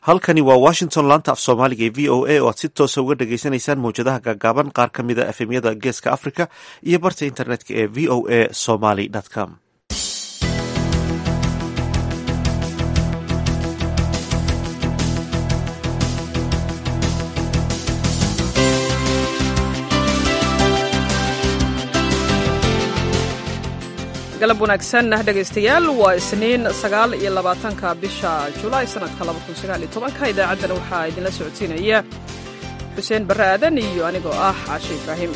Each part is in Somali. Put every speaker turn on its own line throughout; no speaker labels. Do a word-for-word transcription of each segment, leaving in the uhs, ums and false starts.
halkani waa washington laanta af soomaaliga ee v o a oo aad si toosa uga dhagaysanaysaan mawjadaha gaagaaban qaar ka mida efemyada geeska africa iyo barta internetka ee v o a somaly com.
galab wanaagsan dhegaystayaal waa isniin sagaal iyo labaatanka bisha julaay sanadka laba kun sagaal iyo tobanka idaacaddana waxaa idinla socodsiinaya xuseen barre aadan iyo anigoo ah caashe ibraahim.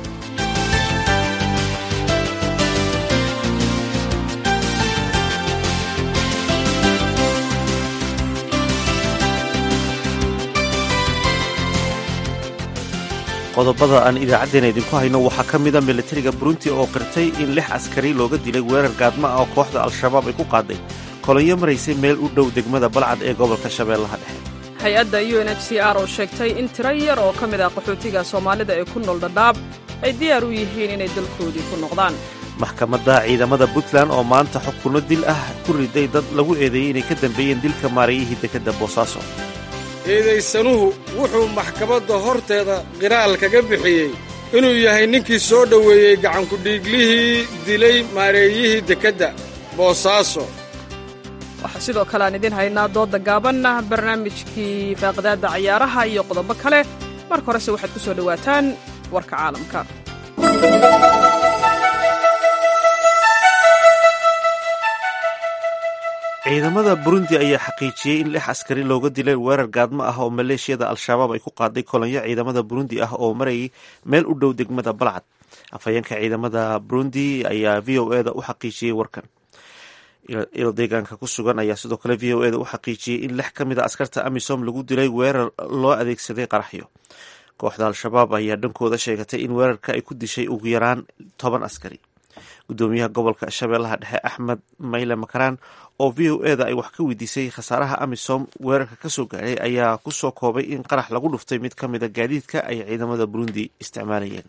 qodobada aan idaacaddeenna idinku hayno waxaa ka mida militariga burundi oo qirtay in lix askari looga dilay weerar gaadma ah oo kooxda al-shabaab ay ku qaaday kolonyo maraysay meel u dhow degmada balcad ee gobolka shabeellaha dhexe.
hay-adda u n h c r oo sheegtay in tiro yar oo ka mid ah qaxootiga soomaalida ee ku nool dhadhaab ay diyaar u yihiin inay dalkoodii ku noqdaan.
maxkamadda ciidamada puntland oo maanta xukunno dil ah ku riday dad lagu eedeeyey inay ka dambeeyeen dilka maareeyihii dekedda boosaaso.
eedaysanuhu wuxuu maxkamadda horteeda qiraal kaga bixiyey inuu yahay ninkii soo dhoweeyey gacankudhiiglihii dilay maareeyihii dekedda boosaaso.
waxaa sidoo kale aan idiin haynaa doodda gaabanna barnaamijkii faaqidaadda cayaaraha iyo qodobo kale. marka horese waxaad ku soo dhowaataan warka caalamka.
ciidamada burundi ayaa xaqiijiyey in lix askari looga dilay weerar gaadmo ah oo maleeshiyada al-shabaab ay ku qaaday kolonyo ciidamada burundi ah oo marayay meel u dhow degmada balcad. afhayeenka ciidamada burundi ayaa v o e da u xaqiijiyey warkan. ilo deegaanka ku sugan ayaa sidoo kale v o e da u xaqiijiyey in lix ka mid a askarta amisom lagu dilay weerar loo adeegsaday qaraxyo. kooxda al-shabaab ayaa dhankooda sheegatay in weerarka ay ku dishay ugu yaraan toban askari. gudoomiyaha gobolka shabeellaha dhexe axmed mayle makaraan oo v o e da ay wax ka weydiisay khasaaraha amisom weerarka ka soo gaadhay ayaa ku soo koobay in qarax lagu dhuftay mid ka mida gaadiidka ay ciidamada burundi isticmaalayeen.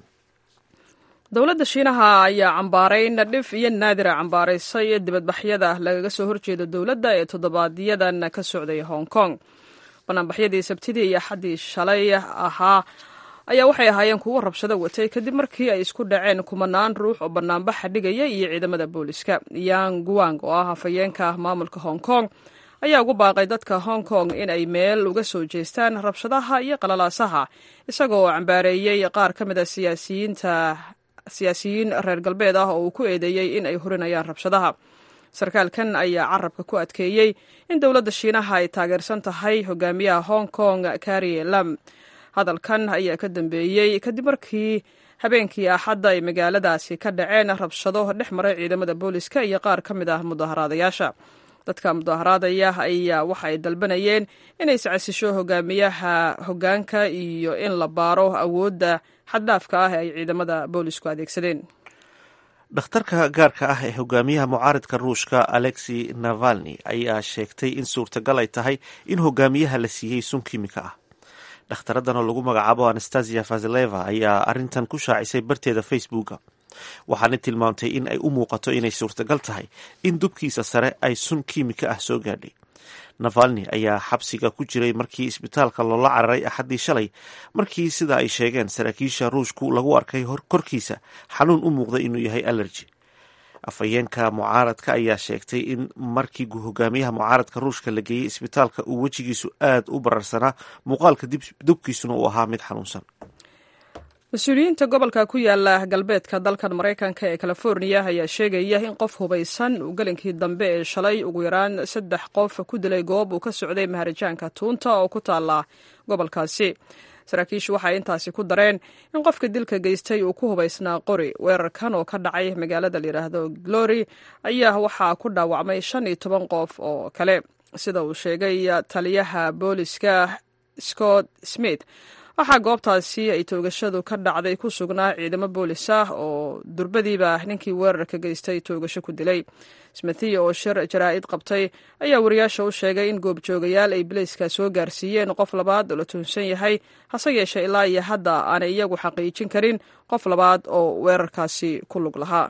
dowladda shiinaha ayaa cambaaray nadhif iyo naadira cambaaraysay dibadbaxyada lagaga soo horjeedo dowladda ee toddobaadyadaan ka socday hong kong. banaanbaxyadii sabtidii iyo axaddii shalay ahaa ayaa waxay ahaayeen kuwo rabshado watay kadib markii ay isku dhaceen kumanaan ruux oo banaanbaxa dhigaya iyo ciidamada booliska. yang guang oo ah hafayeenka maamulka hong kong ayaa ugu baaqay dadka hong kong in ay meel uga soo jeestaan rabshadaha iyo qalalaasaha, isagoo cambaareeyey qaar ka mid a siyaasiyiinta siyaasiyiin reer galbeed ah oo uu ku eedeeyey in ay hurinayaan rabshadaha. sarkaalkan ayaa carabka ku adkeeyey in dowladda shiinaha ay taageersan tahay hogaamiyaha hong kong carrie lam. hadalkan ayaa ka dambeeyey kadib markii habeenkii axadda ay magaaladaasi ka dhaceen rabshado dhex maray ciidamada booliska iyo qaar ka mid ah mudaharaadayaasha. dadka mudaharaadaya ayaa waxa ay dalbanayeen inay iscasisho hogaamiyaha hoggaanka iyo in la baaro awoodda xaddhaafka ah ee ay ciidamada boolisku adeegsadeen.
dhakhtarka gaarka ah ee hogaamiyaha mucaaridka ruushka alexi navalni ayaa sheegtay in suurtagal ay tahay in hogaamiyaha la siiyey sun kiimika ah. dhakhtaraddan oo lagu magacaabo anastasia fazileva ayaa arrintan ku shaacisay barteeda facebooka. waxaana tilmaamtay in ay u muuqato inay suurtagal tahay in dubkiisa sare ay sun kiimika ah soo gaadhay. navalni ayaa xabsiga ku jiray markii isbitaalka loola cararay axaddii shalay markii sida ay sheegeen saraakiisha ruushku lagu arkay korkiisa xanuun u muuqda inuu yahay alerji. afhayeenka mucaaradka ayaa sheegtay in markii hogaamiyaha mucaaradka ruushka la geeyey isbitaalka uu wejigiisu aad u bararsanaa, muuqaalka dubkiisuna uu ahaa mid xanuunsan.
mas-uuliyiinta gobolka ku yaala galbeedka dalkan maraykanka ee californiya ayaa sheegaya in qof hubaysan uu gelinkii dambe ee shalay ugu yaraan saddex qof ku dilay goob uu ka socday maharajaanka tuunta oo ku taala gobolkaasi. saraakiishu waxay intaasi ku dareen in qofka dilka geystay uu ku hubaysnaa qori. weerarkan oo ka dhacay magaalada layidhaahdo glory ayaa waxaa ku dhaawacmay shan iyo toban qof oo kale, sida uu sheegay taliyaha booliska scott smith. waxaa goobtaasi ay toogashadu ka dhacday ku sugnaa ciidamo boolis ah oo durbadiiba ninkii weerarka geystay toogasho ku dilay. smithiya oo shir jaraa'id qabtay ayaa wariyaasha u sheegay in goobjoogayaal ay bilayska soo gaarsiiyeen qof labaad oo la tuunsan yahay, hase yeeshee ilaa iyo hadda aanay iyagu xaqiijin karin qof labaad oo weerarkaasi ku lug lahaa.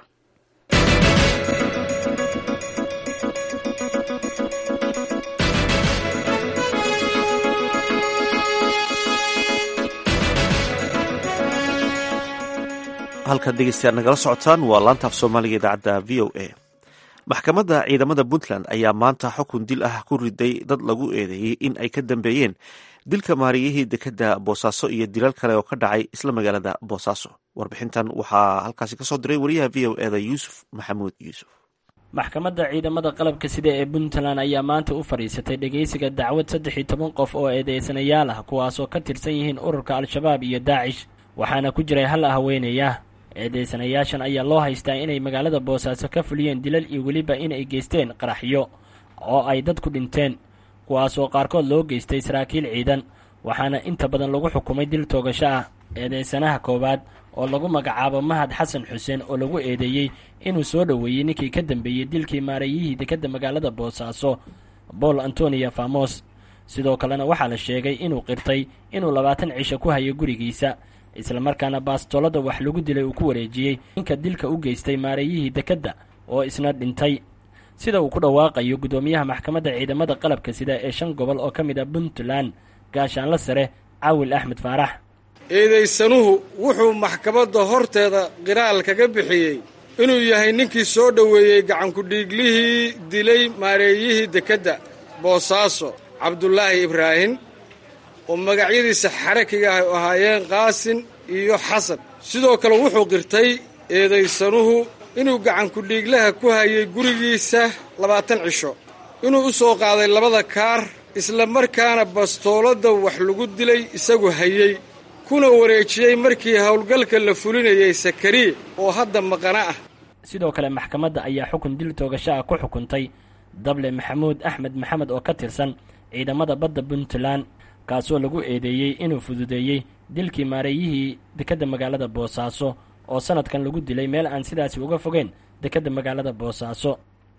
halkaad dhegeystayaal nagala socotaan waa laanta af soomaaliga idaacadda v o a maxkamadda ciidamada puntland ayaa maanta xukun dil ah ku riday dad lagu eedeeyey in ay ka dambeeyeen dilka maariyihii dekedda boosaaso iyo dilal kale oo ka dhacay isla magaalada boosaaso. warbixintan waxaa halkaasi kasoo diray wariyaha v o eda yuusuf maxamuud yuusuf.
maxkamadda ciidamada qalabka sida ee puntland ayaa maanta u fadhiisatay dhegeysiga dacwad saddex iyo toban qof oo eedeysanayaal ah kuwaasoo ka tirsan yihiin ururka al-shabaab iyo daacish, waxaana ku jiray hal haweenaya. eedeysanayaashan ayaa loo haystaa inay magaalada boosaaso ka fuliyeen dilal iyo weliba inay geysteen qaraxyo oo ay dad ku dhinteen, kuwaasoo qaarkood loo geystay saraakiil ciidan, waxaana inta badan lagu xukumay dil toogasho ah. eedeysanaha koowaad oo lagu magacaabo mahad xasan xuseen oo lagu eedeeyey inuu soo dhoweeyey ninkii ka dambeeyey dilkii maareeyihii dekedda magaalada boosaaso bool antonia famos. sidoo kalena waxaa la sheegay inuu qirtay inuu labaatan cisho ku hayo gurigiisa, islamarkaana baastoolada wax lagu dilay uu ku wareejiyey ninka dilka u geystay maareeyihii dekedda oo isna dhintay, sida uu ku dhawaaqayo guddoomiyaha maxkamadda ciidamada qalabka sida ee shan gobol oo ka mid a puntland gaashaanla sare caawil axmed faarax.
eedaysanuhu wuxuu maxkamadda horteeda qiraal kaga bixiyey inuu yahay ninkii soo dhoweeyey gacankudhiiglihii dilay maareeyihii dekedda boosaaso cabdulaahi ibraahim oo magacyadiisa xarakiga ah u ahaayeen qaasin iyo xasan. sidoo kale wuxuu qirtay eedaysanuhu inuu gacankudhiiglaha ku hayay gurigiisa labaatan cisho, inuu u soo qaaday labada kaar, isla markaana bastooladda wax lagu dilay isagu hayey, kuna wareejiyey markii howlgalka la fulinayay sakariye oo hadda maqana ah.
sidoo kale maxkamadda ayaa xukun dil toogasho ah ku xukuntay dable maxamuud axmed maxamed oo ka tirsan ciidamada badda puntland, kaasoo lagu eedeeyey inuu fududeeyey dilkii maareeyihii dekedda magaalada boosaaso oo sanadkan lagu dilay meel aan sidaasi uga fogeen dekedda magaalada boosaaso.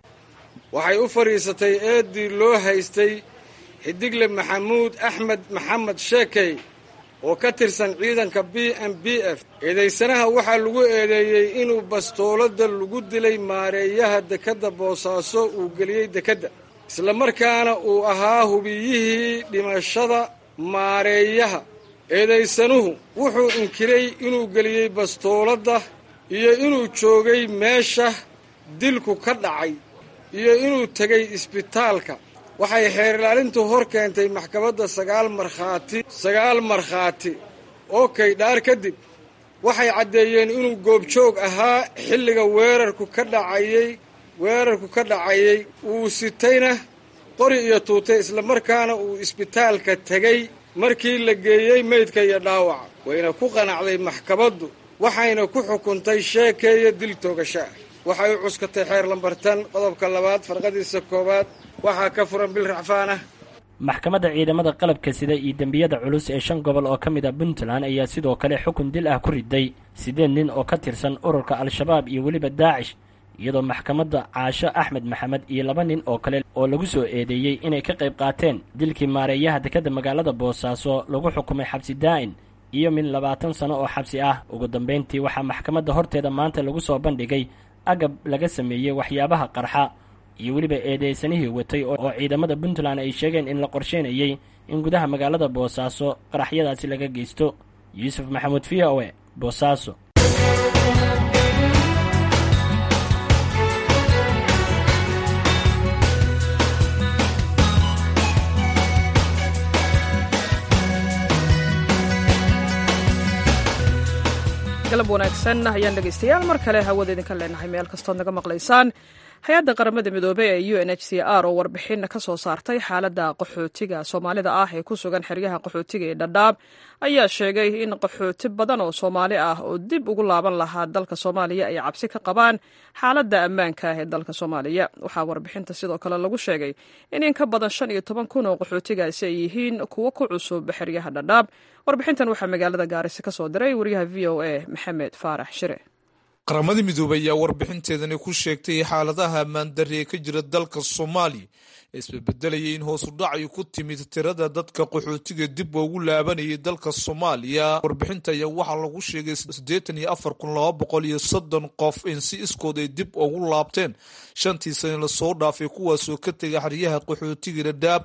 waxay u fadhiisatay eeddii loo haystay xidigle maxamuud axmed maxamed sheekey oo ka tirsan ciidanka b m b f. eedaysanaha waxaa lagu eedeeyey inuu bastooladda lagu dilay maareeyaha dekedda boosaaso uu geliyey dekedda, isla markaana uu ahaa hubiyihii dhimashada maareeyaha. eedaysanuhu wuxuu inkiray inuu geliyey bastooladda iyo inuu joogay meesha dilku ka dhacay iyo inuu tegay isbitaalka. waxay xeer ilaalintu hor keentay maxkamadda sagaal markhaati sagaal markhaati oo kaydhaar kadib waxay caddeeyeen inuu goobjoog ahaa xilliga weerarku ka dhacayey weerarku ka dhacayey uu sitayna qori iyo tuutay, isla markaana uu isbitaalka tegey markii la geeyey meydka iyo dhaawaca. wayna ku qanacday maxkamaddu waxayna ku xukuntay sheekeeya dil toogasho ah. waxay u cuskatay xeer lambartan qodobka labaad farqadiisa koowaad waxaa ka furan bil racfaan ah.
maxkamadda ciidamada qalabka sida iyo dembiyada culus ee shan gobol oo ka mid a puntland ayaa sidoo kale xukun dil ah ku riday siddeed nin oo ka tirsan ururka al-shabaab iyo weliba daacish, iyadoo maxkamadda caasho axmed maxamed iyo laba nin oo kale oo lagu soo eedeeyey inay ka qayb qaateen dilkii maareeyaha dekedda magaalada boosaaso lagu xukumay xabsi daa'in iyo min labaatan sano oo xabsi ah. ugu dambayntii waxaa maxkamadda horteeda maanta lagu soo bandhigay agab laga sameeyey waxyaabaha qarxa iyo weliba eedeysanihii watay oo ciidamada puntland ay sheegeen in la qorsheynayey in gudaha magaalada boosaaso qaraxyadaasi laga geysto. yuusuf maxamuud v o e boosaaso.
galab wanaagsan ayaan dhegaystayaal mar kale hawada idinka leenahay meel kastood naga maqlaysaan. hay-adda qaramada midoobey ee u n h c r oo warbixin ka soo saartay xaaladda qaxootiga soomaalida ah ee ku sugan xeryaha qaxootiga ee dhadhaab ayaa sheegay in qaxooti badan oo soomaali ah oo dib ugu laaban lahaa dalka soomaaliya ay cabsi ka qabaan xaaladda ammaanka ah ee dalka soomaaliya. waxaa warbixinta sidoo kale lagu sheegay in in ka badan shan iyo toban kun oo qaxootigaasi ay yihiin kuwo ku cusub xeryaha dhadhaab. warbixintan waxaa magaalada gaarisa ka soo diray wariyaha v o a maxamed faarax shire.
qaramada midoobey ayaa warbixinteedani ku sheegtay xaaladaha ammaandarri ee ka jira dalka soomaaliya ee isbedbedelayay in hoos u dhacay ku timid tirada dadka qaxootiga dib ugu laabanayay dalka soomaaliya. warbixinta ayaa waxaa lagu sheegay siddeetan iyo afar kun laba boqol iyo soddon qof in si iskood ay dib ugu laabteen shantii sane lasoo dhaafay, kuwaasoo ka tegay xeryaha qaxootiga dhadhaab.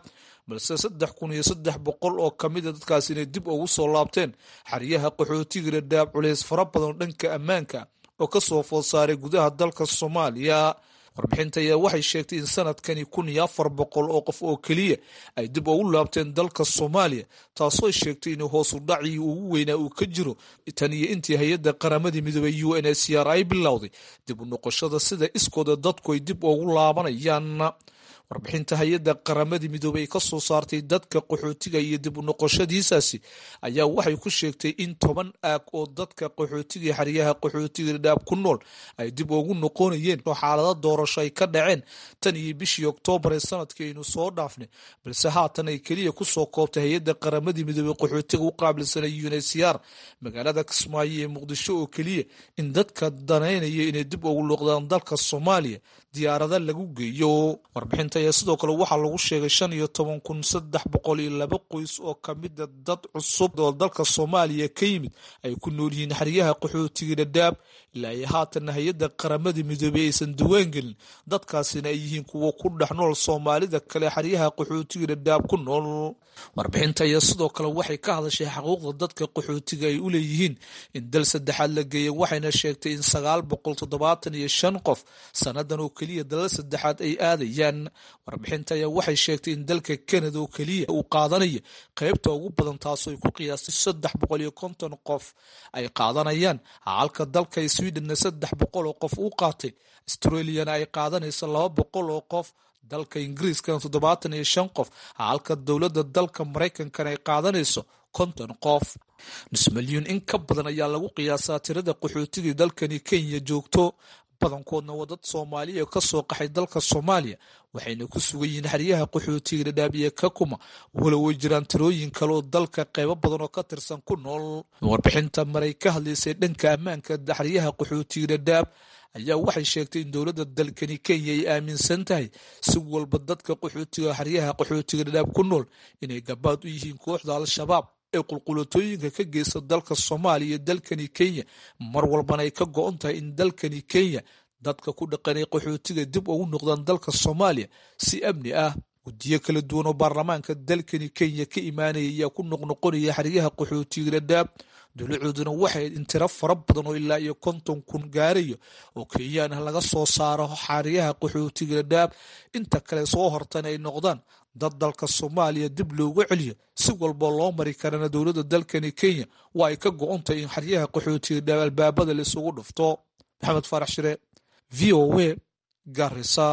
balse saddex kun iyo saddex boqol oo ka mida dadkaas inay dib ugu soo laabteen xeryaha qaxootiga dhadhaab culays fara badan dhanka ammaanka oo ka soo food saaray gudaha dalka Soomaaliya. warbixinta ayaa waxay sheegtay in sanadkani kun iyo afar boqol oo qof oo keliya ay dib ugu laabteen dalka Soomaaliya, taasoo sheegtay in hoos u dhacii ugu weynaa uu ka jiro tan iyo intii hay-adda qaramada midoobay U N H C R ay bilowday dib u noqoshada sida iskooda dadku ay dib ugu laabanayaan. warbixinta hay-adda qaramada midoobay ka soo saartay dadka qaxootiga iyo dib u noqoshadiisaasi ayaa waxay ku sheegtay in toban aag oo dadka qaxootiga xeryaha qaxootiga dhadhaab ku nool ay dib ugu noqonayeen oo xaalado doorasho ay ka dhaceen tan iyo bishii Oktoobar ee sanadkeenu soo dhaafnay, balse haatan ay keliya ku soo koobtay hay-adda qaramada midoobay qaxootiga u qaabilsanay U N H C R magaalada Kismaayo ee Muqdisho oo keliya in dadka danaynaya inay dib ugu noqdaan dalka Soomaaliya diyaarada lagu geeyo. warbixinta ayaa sidoo kale waxaa lagu sheegay shan iyo toban kun saddex boqol iyo laba qoys oo ka mida dad cusub oo dalka Soomaaliya ka yimid ay ku nool yihiin xeryaha qaxootiga dhadhaab ilaa iyo haatan hay-adda qaramada midoobay aysan diiwaan gelin dadkaasina ay yihiin kuwa ku dhex nool Soomaalida kale xeryaha qaxootiga dhadhaab ku nool. warbixinta ayaa sidoo kale waxay ka hadashay xuquuqda dadka qaxootiga ay u leeyihiin in dal saddexaad la geeyo, waxayna sheegtay in sagaal boqol toddobaatan iyo shan qof sanadan oo keliya dalal saddexaad ay aadayaan. warbixinta ayaa waxay sheegtay in dalka Canada oo keliya uu qaadanayo qaybta ugu badan, taasoo ay ku qiyaastay saddex boqol iyo konton qof ay qaadanayaan, halka dalka Sweden saddex boqol oo qof uu qaatay. Australiana ay qaadanayso laba boqol oo qof, dalka Ingiriiskana toddobaatan iyo shan qof, halka dowladda dalka Mareykankana ay qaadanayso konton qof. nus milyuun in ka badan ayaa lagu qiyaasaa tirada qaxootiga dalkani Kenya joogto, badankoodna waa dad Soomaaliya ka soo qaxay dalka Soomaaliya, waxayna ku sugan yihiin xeryaha qaxootiga dhadhaab iyo Kakuma, walow way jiraan tirooyin kale oo dalka qaybo badan oo ka tirsan ku nool. warbixinta maray ka hadlaysay dhanka ammaanka xeryaha qaxootiga dhadhaab ayaa waxay sheegtay in dowladda dalkani Kenya ay aaminsan tahay si walba dadka qaxootiga xeryaha qaxootiga dhadhaab ku nool inay gabaad u yihiin kooxda Al-Shabaab ee qulqulatooyinka ka geysta dalka Soomaaliya iyo dalkani Kenya, mar walbana ay ka go'on tahay in dalkani Kenya dadka ku dhaqanay qaxootiga dib ugu noqdaan dalka Soomaaliya si amni ah. guddiyo kala duwan oo baarlamaanka dalkani Kenya ka imaanaya ayaa ku noqnoqonaya xeryaha qaxootiga dhadhaab, dowladooduna waxay intira fara badan oo ilaa iyo konton kun gaarayo oo Kenyaan ah laga soo saaro xeryaha qaxootiga dhadhaab, inta kale soo hortana ay noqdaan dad dalka Soomaaliya dib loogu celiyo. si walba loo mari karana dowladda dalkani Kenya waa ay ka go'ontahay in xeryaha qaxootiga dhadhaab albaabada la isugu dhufto. Maxamed Farax Shire, V O A, Garissa.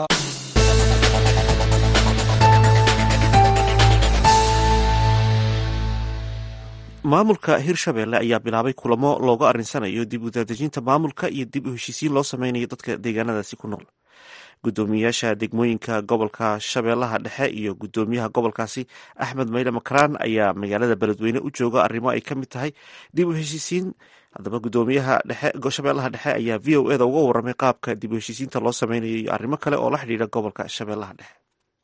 maamulka Hirshabelle ayaa bilaabay kulamo looga arinsanayo dib u daadejinta maamulka iyo dib u heshiisiin loo sameynayo dadka deegaanadaasi ku nool. gudoomiyaasha degmooyinka gobolka Shabeellaha Dhexe iyo gudoomiyaha gobolkaasi Axmed Mayle Makraan ayaa magaalada Beledweyne u jooga arrimo ay ka mid tahay dib u heshiisiin. haddaba gudoomiyaha dhexe Shabeellaha Dhexe ayaa V O A da uga warramay qaabka dib u heshiisiinta loo sameynayo iyo arrimo kale oo la xidhiidha gobolka Shabeellaha Dhexe.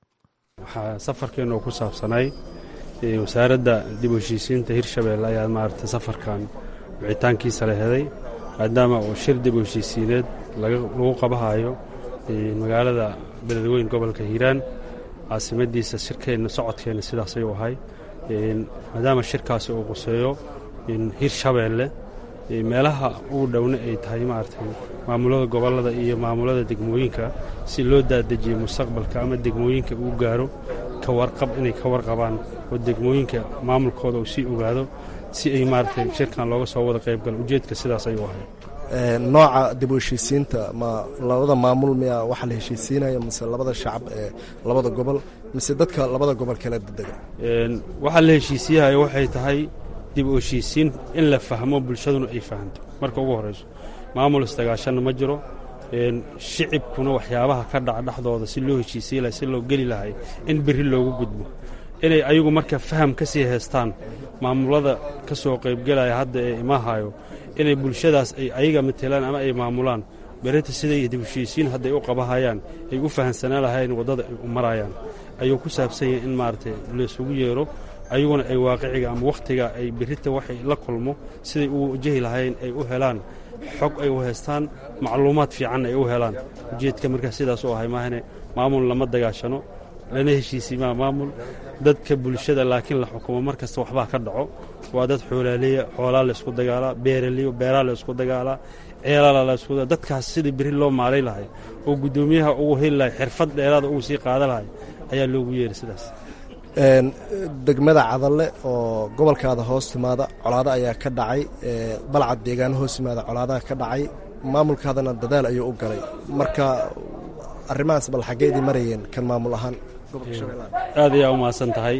waxaa safarkeenu ku saabsanay wasaaradda dib u heshiisiinta Hirshabelle ayaa maartay safarkan wicitaankiisa la heday maadaama uu shir dib u heshiisiineed lagu qabahayo magaalada Beledweyne gobolka Hiiraan caasimadiisa. shirkeena socodkeena sidaas ayuu ahay maadaama shirkaasi uu quseeyo in Hirshabelle meelaha ugu dhowna ay tahay maartay maamulada gobolada iyo maamulada degmooyinka si loo daadajiyo mustaqbalka ama degmooyinka uu gaaro ka warqab inay ka warqabaan oo degmooyinka maamulkooda uu sii ogaado si ay maartay shirkan looga soo wada qayb gal. ujeedka sidaas ayuu ahay.
nooca dib u heshiisiinta ma labada maamul miya waxa la heshiisiinaya mise labada shacab ee labada gobol mise dadka labada gobol kala dega?
waxa la heshiisiyahay waxay tahay dib u heshiisiin in la fahmo bulshaduna ay fahanto marka ugu horeyso. maamul istagaashan ma jiro, shicibkuna waxyaabaha ka dhaca dhaxdooda si loo heshiisiin lahaa si loo geli lahay in biri loogu gudbo inay ayagu marka faham ka sii heestaan maamulada ka soo qaybgalaya hadda ee imaahayo inay bulshadaas ay ayaga matelaan ama ay maamulaan berita siday dib u heshiisiin hadda ay u qabahayaan ay u fahansanaan lahayn waddada ay u marayaan ayuu ku saabsan yahay in maartay la isugu yeero ayaguna ay waaqiciga ama wakhtiga ay berita waxay la kulmo siday u wajahi lahayn ay u helaan xog ay u heestaan macluumaad fiican ay u helaan. ujeedka markaa sidaas oo ahay maahane maamul lama dagaashano lana heshiisiimaa maamul dadka bulshada laakiin la xukumo mar kasta waxbaa ka dhaco waa dad xoolaaleeya xoolaa la isku dagaalaa beeraleyo beeraa la isku dagaalaa ceelala la isku dadkaas sidii beri loo maalay lahay oo guddoomiyaha ugu heli lahay xirfad dheeraada ugu sii qaada lahay ayaa loogu yeeray sidaas
degmada Cadalle oo gobolkaada hoos timaada colaado ayaa ka dhacay balcad deegaan hoos timaada colaadaha ka dhacay maamulkaadana dadaal ayuu u galay marka arrimahaas bal xageedii marayeen kan maamul ahaan gobolka Shabeellaha
aad ayaa u maasan tahay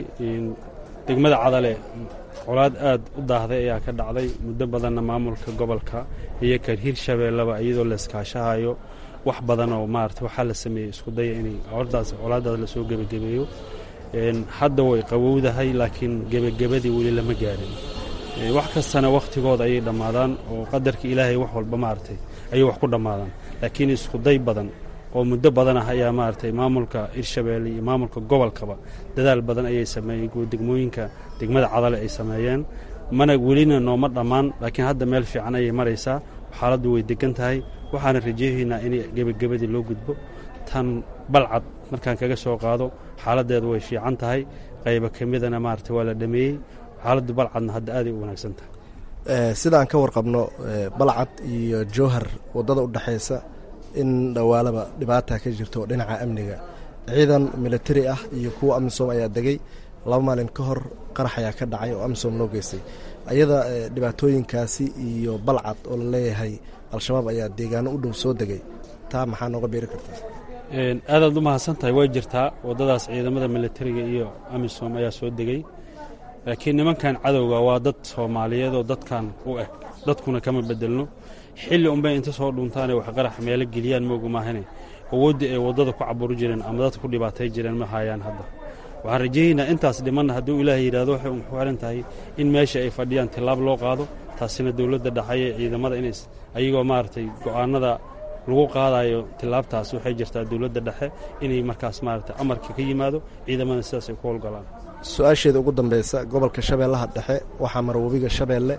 degmada Cadalle colaad aad u daahday ayaa ka dhacday muddo badanna maamulka gobolka iyo kan Hirshabeellaba iyadoo la iskaashahayo wax badan oo maartay waxa la sameeyay isku day inay hordaas colaadaas la soo gabagabeeyo een hadda way qabowdahay laakiin gabagabadii wali lama gaarin wax kastana waqtigooda ay dhamaadaan oo qadarka Ilaahay wax walba maartay ay wax ku dhamaadaan laakiin isku day badan oo muddo badan ah ayaa maartay maamulka Hirshabeelle iyo maamulka gobolkaba dadaal badan ayay sameeyeen degmooyinka degmada Cadalle ay sameeyeen mana welina nooma dhamaan laakiin hadda meel fiican ayay maraysaa xaaladdu way degan tahay waxaan rajaynaynaa in gabagabadii loo gudbo tan balcad markaan kaga soo qaado xaaladeedu way fiican tahay qayb kamidana maartay waa la dhameeyay xaaladdu balcadna hadda aad ay u wanaagsan tahay
ee sidaan ka warqabno balcad iyo Jowhar wadada u dhaxaysa in dhawaalaba dhibaato ka jirto dhinaca amniga ciidan military ah iyo kuwa amisom ayaa degay laba maalin ka hor qarax ayaa ka dhacay oo amisom loo geystay ayada dhibaatooyinkaasi iyo balcad oo la leeyahay al-shabaab ayaa deegaano u dhow soo degay taa maxaa nooga beeri kartaa
een aad aad u mahadsantahay way jirtaa wadadaas ciidamada militariga iyo amisom ayaa soo degay laakiin nimankan cadowga waa dad Soomaaliyeed oo dadkan u eg dadkuna kama bedelno xilli un bay inta soo dhuntaan wax qarax meel geliyaan moogu maahane awoodda ay wadada ku cabur jireen ama dadku dhibaatay jireen ma hayaan hadda waxaan rajaynaynaa intaas dhimanna hadduu Ilaahay yiraahdo waxay u xooran tahay in meesha ay fadhiyaan tilaab loo qaado taasina dawladda dhaxay ciidamada inay ayagoo maartay go'aanada lagu qaadayo tilaabtaas waxay jirtaa dawladda dhexe inay markaas maartay amarka ka yimaado ciidamada sidaas ay ku howlgalaan
su'aasheeda ugu dambaysa gobolka Shabeellaha dhexe waxa mar wabiga Shabeelle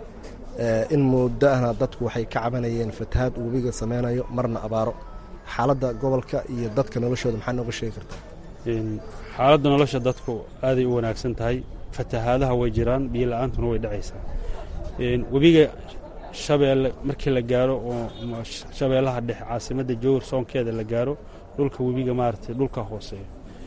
in muddaana dadku waxay ka cabanayeen fatahaad wabiga sameynayo marna abaaro xaaladda gobolka iyo dadka noloshooda maxaa nooga sheegi kartaa
in xaaladda nolosha dadku aad ay u wanaagsan tahay fatahaadaha way jiraan biyo la'aantuna way dhacaysaa in wabiga Shabeelle markii la gaaro oo Shabeellaha dhexe caasimadda Jowhar soonkeeda la gaaro dhulka wabiga maartay dhulka hooseeya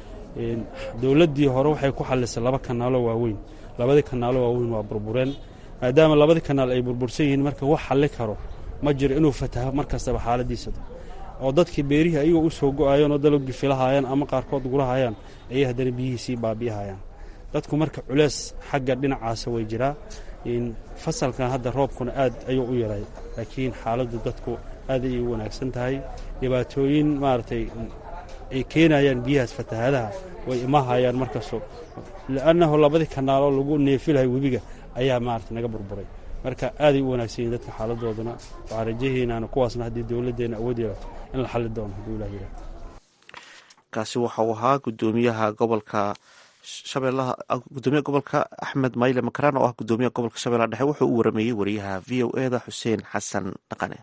in dawladdii hore waxay ku xallisay laba kanaalo waaweyn labadii kanaalo waaweyn waa burbureen maadaama labadii kanaal ay burbursan yihiin marka wax xalli karo ma jiro inuu fataho markastaba xaaladiisa oo dadkii beerihi ayagoo u soo go'ayeen oo dalagii filahaayeen ama qaarkood gurahayaan ay haddana biyihiisii baabiyahayaan dadku marka culeys xagga dhinacaasa way jiraa in fasalkan hadda roobkuna aad ayuu u yaray laakiin xaaladdu dadku aad ay u wanaagsan tahay dhibaatooyin maartay ay keenayaan biyahaas fatahaadaha way imahayaan markaasoo laanahu labadii kanaalo lagu neefilahay webiga ayaa maartay naga burburay marka aad ay u wanaagsan yihiin dadka xaaladooduna waxaan rajaynaynaa kuwaasna haddii dawladdeena awood yeelato in la xalli doono hadduu Ilaahay yiraahdo
kaasi waxa uu ahaa gudoomiyaha gobolka Shabeellaha gudoomiyaha gobolka Axmed Mayle Makraan oo ah gudoomiyaha gobolka Shabeellaha dhexe wuxuu u warameeyay wariyaha V O A da Xuseen Xasan Dhaqane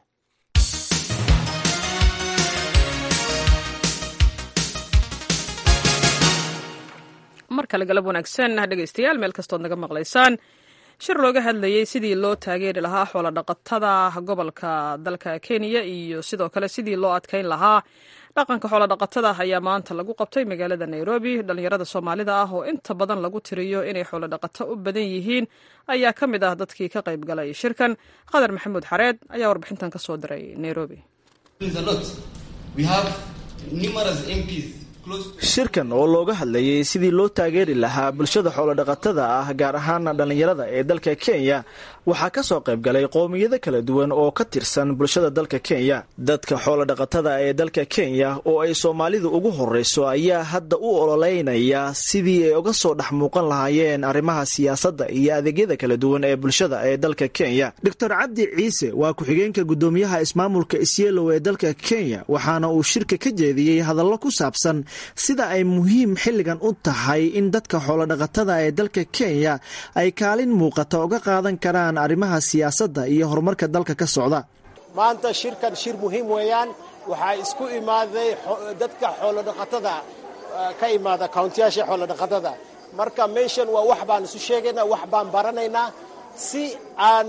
mar kale galab wanaagsan dhegaystayaal meel kastood naga maqlaysaan shir looga hadlayay sidii loo taageeri lahaa xoolo dhaqatada gobolka dalka Kenya iyo sidoo kale sidii loo adkeyn lahaa dhaqanka xoolo dhaqatada ayaa maanta lagu qabtay magaalada Nairobi dhalinyarada Soomaalida ah oo inta badan lagu tiriyo inay xoolo dhaqato u badan yihiin ayaa ka mid ah dadkii ka qayb galay shirkan Qadar Maxamuud Xareed ayaa warbixintan ka soo diray Nairobi
we have numerous M Ps
shirkan oo looga hadlayay sidii loo taageeri lahaa bulshada xoolo-dhaqatada ah gaar ahaan dhalinyarada ee dalka Kenya waxaa ka soo qayb galay qowmiyado kala duwan oo ka tirsan bulshada dalka Kenya dadka xoolo-dhaqatada ee dalka Kenya oo ay Soomaalidu ugu horeyso ayaa hadda u ololeynaya sidii ay uga soo dhex muuqan lahaayeen arrimaha siyaasadda iyo adeegyada kala duwan ee bulshada ee dalka Kenya Doctor Cabdi Ciise waa ku-xigeenka gudoomiyaha ismaamulka Isiolo ee dalka Kenya waxaana uu shirka ka jeediyay hadallo ku saabsan sida ay muhiim xilligan u tahay in dadka xoolo-dhaqatada ee dalka Kenya ay kaalin muuqata uga qaadan karaan arrimaha siyaasadda iyo horumarka dalka ka socda
maanta shirkan shir muhiim weeyaan waxaa isku imaaday dadka xoolo-dhaqatada ka imaada countiyaasha xoolo dhaqatada. Marka meeshan waa wax baan isu sheegaynaa, wax baan baranaynaa si aan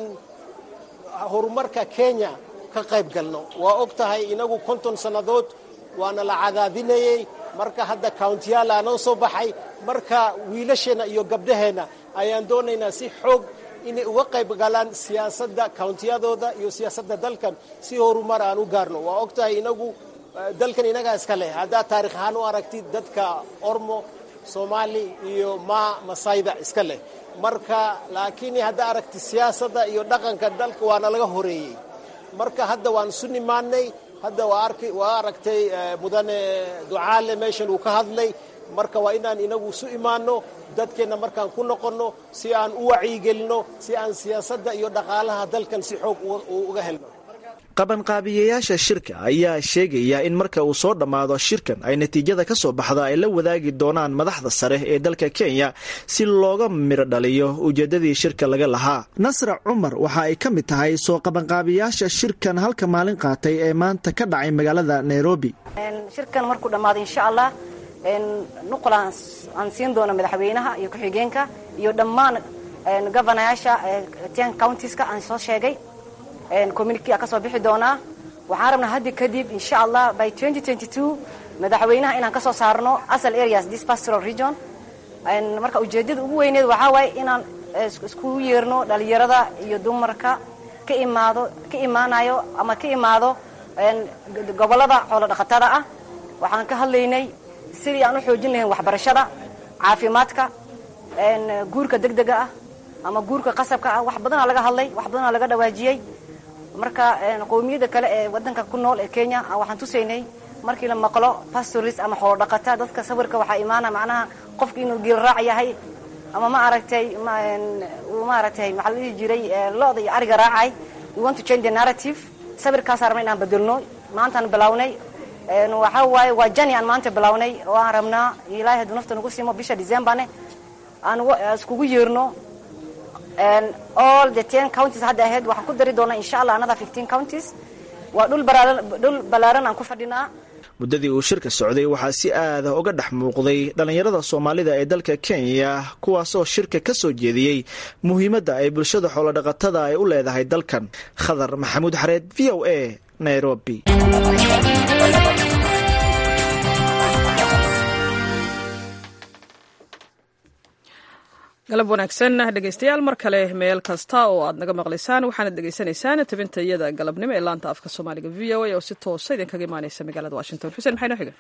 horumarka Kenya ka qayb galno. Waa og tahay inagu konton sannadood waana la cadaadinayay, marka hadda countiyaal aanoo soo baxay, marka wiilasheena iyo gabdhaheena ayaan doonaynaa si xoog inay uga qayb galaan siyaasadda countiyadooda iyo siyaasadda dalkan si horumar aan u gaarno. Waa og tahay inagu dalkan inagaa iska leh. haddaad taarikh ahaan u aragtid dadka Ormo, Soomaali iyo ma Masayda iska leh. marka laakiin hadda aragti siyaasadda iyo dhaqanka dalka waana laga horeeyey. marka hadda waan isu nimaanay, hadda waa arki waa aragtay mudane Ducaale meeshan uu ka hadlay. marka waa inaan inagu isu imaano, dadkeena markaan ku noqonno si aan u wacyigelino, si aan siyaasadda iyo dhaqaalaha dalkan si xoog uga helno.
qabanqaabiyayaasha shirka ayaa sheegaya in marka uu soo dhammaado shirkan ay natiijada ka soo baxda ay la wadaagi doonaan madaxda sare ee dalka Kenya si looga miro dhaliyo ujeedadii shirka laga lahaa. Nasra Cumar waxa ay ka mid tahay soo qabanqaabiyayaasha shirkan halka maalin qaatay ee maanta ka dhacay magaalada Nairobi.
shirkan markuu dhammaado insha Allah nuqul aan siin doono madaxweynaha iyo ku-xigeenka iyo dhammaan governayaasha ten counties-ka aan soo sheegay community ka soo bixi doona. waxaan rabnaa hadda kadib insha Allah by twenty twenty-two madaxweynaha inaan ka soo saarno asal areas this pastoral region. marka ujeedada ugu weyneed waxa waaye inaan isku yeerno dhalinyarada iyo dumarka ka imaado ka imaanayo ama ka imaado gobolada xoolo dhaqatada ah. waxaan ka hadlaynay sidii aan u xoojin lahayn waxbarashada, caafimaadka, guurka degdega ah ama guurka qasabka ah. wax badan laga hadlay, wax badan laga dhawaajiyay. marka qowmiyada kale ee wadanka ku nool ee Kenya waxaan tusaynay markii la maqlo pastorist ama xoolo dhaqata, dadka sawirka waxa imaana macnaha qofkii inuu geel raac yahay ama ma aragtay ma ma aragtay maxaa la jiray looda iyo ariga raacay. we want to change the narrative. sawirkaas armay inaan bedelno. maantaan bilownay waxa waaye waa jani aan maanta bilownay oo aan rabnaa Ilaahay haduu nafta nagu siimo bisha December aan iskugu yeerno and all the ten counties hadda ahead waxaan ku dari doonaa insha Allah another fifteen counties. waa dhul balaaran dhul balaaran aan ku fadhinaa.
muddadii uu shirka socday waxaa si aad ah uga dhex muuqday dhalinyarada Soomaalida ee dalka Kenya kuwaas oo shirka ka soo jeediyay muhiimadda ay bulshada xoolo dhaqatada ay u leedahay dalkan. Khadar Maxamuud Xareed, V O A, Nairobi.
galab wanaagsan dhegeystayaal mar kale meel kasta oo aad naga maqlaysaan waxaana dhegeysanaysaan tabinta iyada galabnimo ee laanta afka Soomaaliga V O A oo si toos ah idinkaga imaanaysa magaalada Washington. Xuseen maxay noo xiga?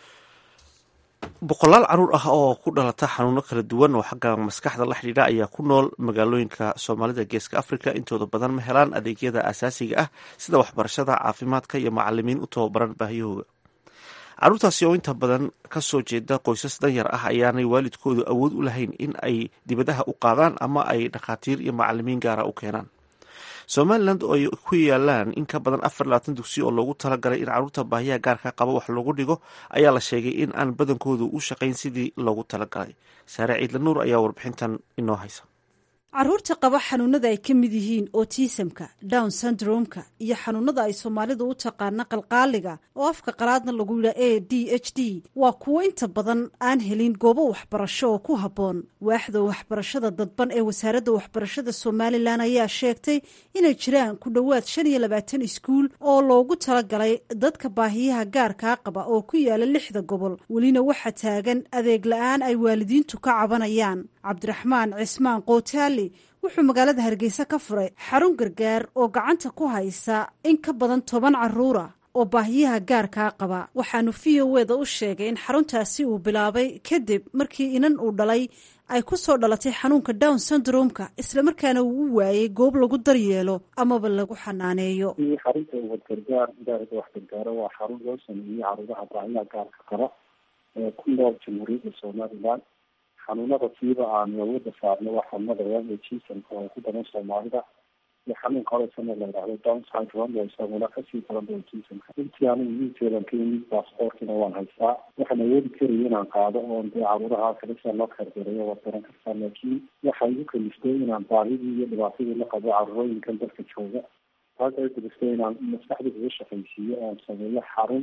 boqolaal caruur ah oo ku dhalata xanuuno kala duwan oo xagga maskaxda la xidhiidha ayaa ku nool magaalooyinka Soomaalida geeska Afrika. intooda badan ma helaan adeegyada aasaasiga ah sida waxbarashada, caafimaadka iyo macallimiin u tababaran baahiyahooda. caruurtaasi oo inta badan ka soo jeeda qoysas danyar ah ayaanay waalidkoodu awood u lahayn in ay dibadaha u qaadaan ama ay dhakhaatiir iyo macallimiin gaara u keenaan. Somaliland oo ay ku yaalaan in ka badan afar iyo labaatan dugsi oo loogu talagalay in caruurta baahiyaha gaarka qaba wax loogu dhigo ayaa la sheegay in aan badankoodu u shaqayn sidii loogu talagalay. Saare Ciidla Nuur ayaa warbixintan inoo haysa.
caruurta qaba xanuunada ay ka mid yihiin autismka, down syndrome-ka iyo xanuunada ay Soomaalidu u taqaana qalqaaliga oo afka qalaadna lagu yidhaa A D H D waa kuwo inta badan aan helin goobo waxbarasho oo ku habboon. waaxda waxbarashada dadban ee wasaaradda waxbarashada Somaliland ayaa sheegtay inay jiraan ku dhowaad shan iyo labaatan iskuul oo loogu talagalay dadka baahiyaha gaarkaa qaba oo ku yaala lixda gobol. welina waxaa taagan adeeg la-aan ay waalidiintu ka cabanayaan. Cabdiraxmaan Cismaan Qootaali wuxuu magaalada Hargeysa ka furay xarun gargaar oo gacanta ku haysa in ka badan toban caruura oo baahiyaha gaarkaa qaba. waxaanu V O A da u sheegay in xaruntaasi uu bilaabay kadib markii inan uu dhalay ay ku soo dhalatay xanuunka down syndrome-ka islamarkaana uu u waayey goob lagu daryeelo amaba lagu xanaaneeyo.
xarunta gargaar gaarka wax gargaaro waa xarun loo sameeyey caruuraha baahiyaha gaarka qaba ee ku nool jamhuuriyadda Somaliland. xanuunada siiba aan awoodda saarno waa xanuunada autismka oo ku badan Soomaalida iyo xanuunka hore sana la yidhaahdo down syndrome oo isaguna kasii badan autismka. intii aanu miiteedan ka yimid baasaboorkina waan haystaa. waxaan awoodi karaya inaan qaado oon dee caruuraha kale sia loo kargarayo waad garan kartaa, laakiin waxay igu kaliftay inaan baahidii iyo dhibaatadii la qabo carurooyinkan dalka jooga taas ay kaliftay inaan maskaxda uga shaqaysiiyo oon sameeyo xarun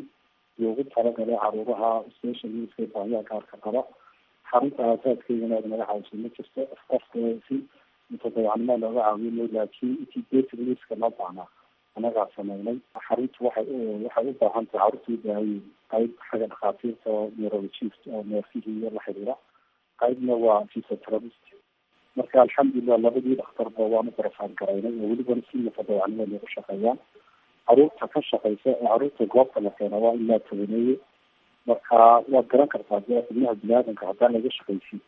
loogu talagalay caruuraha special needska baahiyaha gaarka qaba. xarunta aasaaskeedana aad naga caawiso ma jirto qofka si mutadawacnimo looga caawiyo, laakiin intii basic needska loo baahnaa anagaa sameynay. xaruntu waxay waxay u baahan tahay caruurta u baahan qayb xagga dhakhaatiirta oo neurologist oo neerfihii iyo la xiriira, qaybna waa physiotherapist. marka alxamdulilah labadii dhakhtarba waanu barafaan garaynay oo welibana si mutadawacnimo loogu shaqeeyaan. caruurta ka shaqeysa ee caruurta goobta la keena waa ilaa tobaneeye. marka waad garan kartaa dee xubnaha biniaadanka haddaan laga shaqaysin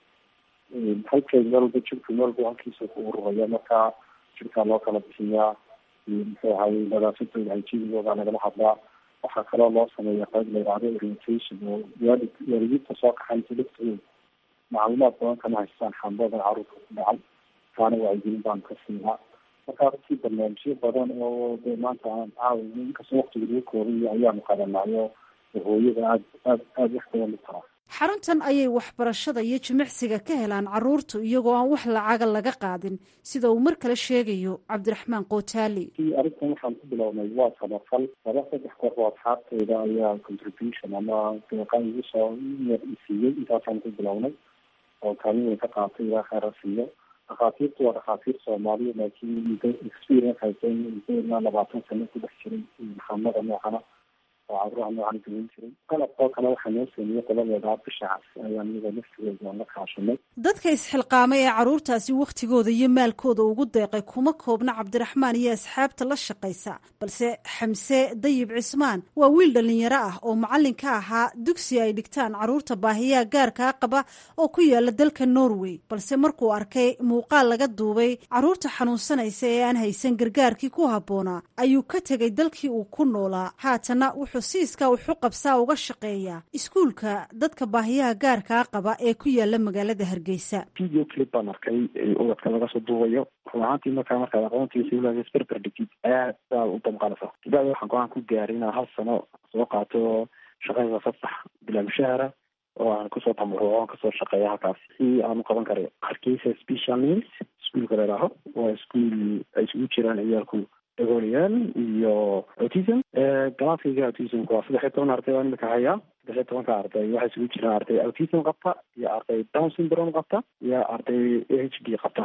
halkeed meel walba jirka meel walba halkiisa ku ururaya. marka jirkaa loo kala bixiyaa, muxuu ahaye nadaafadooda hygienigooda lagala hadlaa. waxaa kaloo loo sameeya qayb la yidhaahdo orientation oo waalid waalidiinta soo kaxaysa laftooda macluumaad badan kama haystaan xambada caruurta ku dhacay, taana wacyigelin baanu ka siinaa. marka runtii barnaamijyo badan oo de maanta aan caawi inkastoo waqtiga lagu koobay ayaanu qabanaayo hooyada aad aad aada wax badan u taraa.
xaruntan ayay waxbarashada iyo jimicsiga ka helaan caruurtu iyagoo aan wax lacaga laga qaadin, sida uu mar kale sheegayo cabdiraxmaan qootaali.
arrintan waxaan ku bilownay waa samafal. laba saddex koox oo asxaabteyda ayaa contribution ama deeqa igu soo yar isiiyey, intaasaan ku bilownay oo kaalin weyn ka qaatay ilaa khayra siiyo. dhakhaatiirtu waa dhakhaatiir soomaaliya, laakiin muddo experience haysan muddo ilaa labaatan sano ku dhex jiray maxamada noocana oo caruuraha noocan gelin jiray. qalabkoo kale waxaa noo sameeyey qoladeeda bishacaas ayaan iyada laftigeeda aan la kaashanay.
dadka isxilqaamay ee caruurtaasi wakhtigooda iyo maalkooda ugu deeqay kuma koobna cabdiraxmaan iyo asxaabta la shaqaysa, balse xamse dayib cismaan waa wiil dhallinyaro ah oo macallin ka ahaa dugsi ay dhigtaan caruurta baahiyaha gaarkaa qaba oo ku yaala dalka Norway. balse markuu arkay muuqaal laga duubay caruurta xanuunsanaysa ee aan haysan gargaarkii ku habboonaa ayuu ka tegay dalkii uu ku noolaa. haatana wuxuu siiska wuxuu qabsaa uga shaqeeyaa iskuulka dadka baahiyaha gaarkaa qaba ee ku yaala magaalada Hargeysa.
video clip baan arkay ubadka laga soo duubayo, ruuxaantii markaa markaa aqoontiisa ilaas berberdigid aad baa u damqanaysa. sidaa waxaan go-aan ku gaaray inaan hal sano soo qaato shaqada fasax bilaa mushaara oo aan kusoo tamuruco aan kasoo shaqeeya halkaas si aan u qaban karayo. Hargeysa special needs iskuulka la yidhaaho waa iskuul ay isugu jiraan ciyaalku dagoolayaal iyo autism. galaaskayga autismka waa saddex iyo toban arday baan imika hayaa. saddex iyo tobanka arday waxaa isugu jiraan arday autism qabta iyo arday down syndrome qabta iyo arday A H D qabta.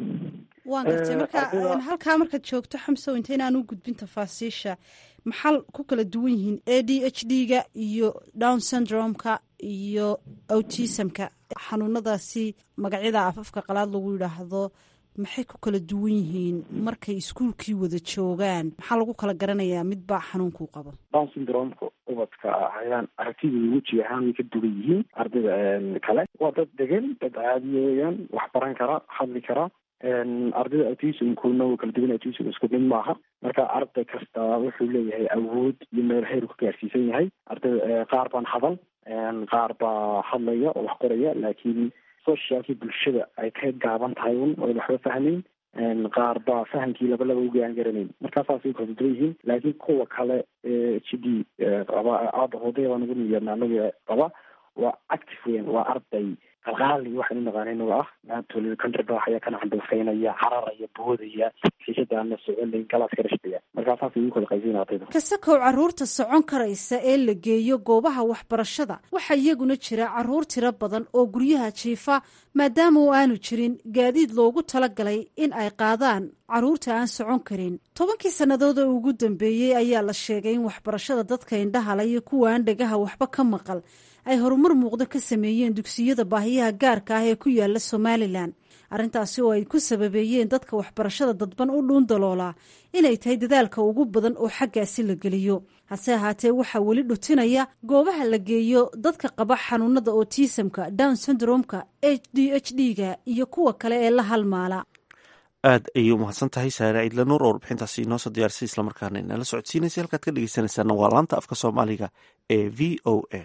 waan gartay. marka halkaa markaad joogto xamsow, inta inaan u gudbin tafaasiisha, maxaa ku kala duwan yihiin A D H D-ga iyo down syndrome-ka iyo autismka? xanuunadaasi magacyada afafka qalaad lagu yidhaahdo maxay ku kala duwan yihiin markay iskuulkii wada joogaan? maxaa lagu kala garanayaa midbaa xanuunkuu qabo?
down syndrome-ka ubadka ayaan aragtidii weji ahaan way ka duwan yihiin ardayda kale. waa dad degan, dad caadiya weeyaan, wax baran kara, hadli kara. ardayda autismkuna wuu kala duwan. autism isku mid maaha. marka arday kasta wuxuu leeyahay awood iyo meel heer ku gaarsiisan yahay. ardayda qaar baan hadal, qaar baa hadlaya oo wax qoraya, laakiin socialkii bulshada ay ka gaaban tahay un oo waxba fahmayn. qaar baa fahamkii laba laba ugaan garanayn. markaasaasay kala duwan yihiin. laakiin kuwa kale ee H D qaba aada hodaya baan ugu niyadna anaga qaba waa active weyn, waa arday qalqaali waxaan u naqaanayn oo ah maantooda country baa waxyaa kana handalfaynaya, cararaya, boodaya, xiisada aan la soconayn, galaaska rashbaya. markaasaasay ugu kala qaysiin ardayda.
kasakow caruurta socon karaysa ee la geeyo goobaha waxbarashada waxaa iyaguna jira caruur tiro badan oo guryaha jiifa maadaama uu aanu jirin gaadiid loogu talagalay in ay qaadaan caruurta aan socon karin. tobankii sannadood ee ugu dambeeyey ayaa la sheegay in waxbarashada dadka indhahala iyo kuwa aan dhagaha waxba ka maqal ay horumar muuqda ka sameeyeen dugsiyada baahiyaha gaarka ah ee ku yaala Somaliland. arrintaasi oo ay ku sababeeyeen dadka waxbarashada dadban u dhuun daloolaa inay tahay dadaalka ugu badan oo xaggaasi la geliyo. hase ahaatee waxaa weli dhutinaya goobaha la geeyo dadka qaba xanuunada autismka, down syndrome-ka, A D H D-ga iyo kuwa kale ee la halmaala.
aad ayay umahadsan tahay saare ciidla nuur oo warbixintaasi inoo soo diyaarisay islamarkaana inala socodsiinaysa. halkaad ka dhegeysanaysaana waa laanta afka soomaaliga ee V O A.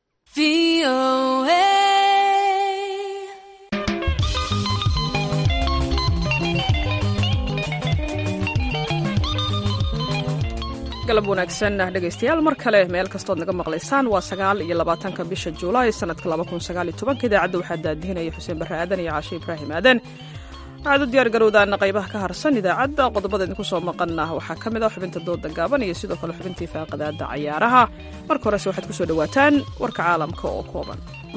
V O A.
galab wanaagsan dhegaystayaal mar kale meel kastood naga maqlaysaan. waa sagaal iyo labaatanka bisha juulaay sanadka laba kun sagaal iyo tobanka. idaacadda waxaa daadihinaya xuseen barre aadan iyo caashe ibraahim aadan. waxaad u diyaar garowdaana qaybaha ka harsan idaacadda qodobada idinku soo maqana waxaa ka mid ah xubinta dooda gaaban iyo sidoo kale xubintii faaqadaada cayaaraha marka horese waxaad ku soo dhowaataan warka caalamka oo kooban.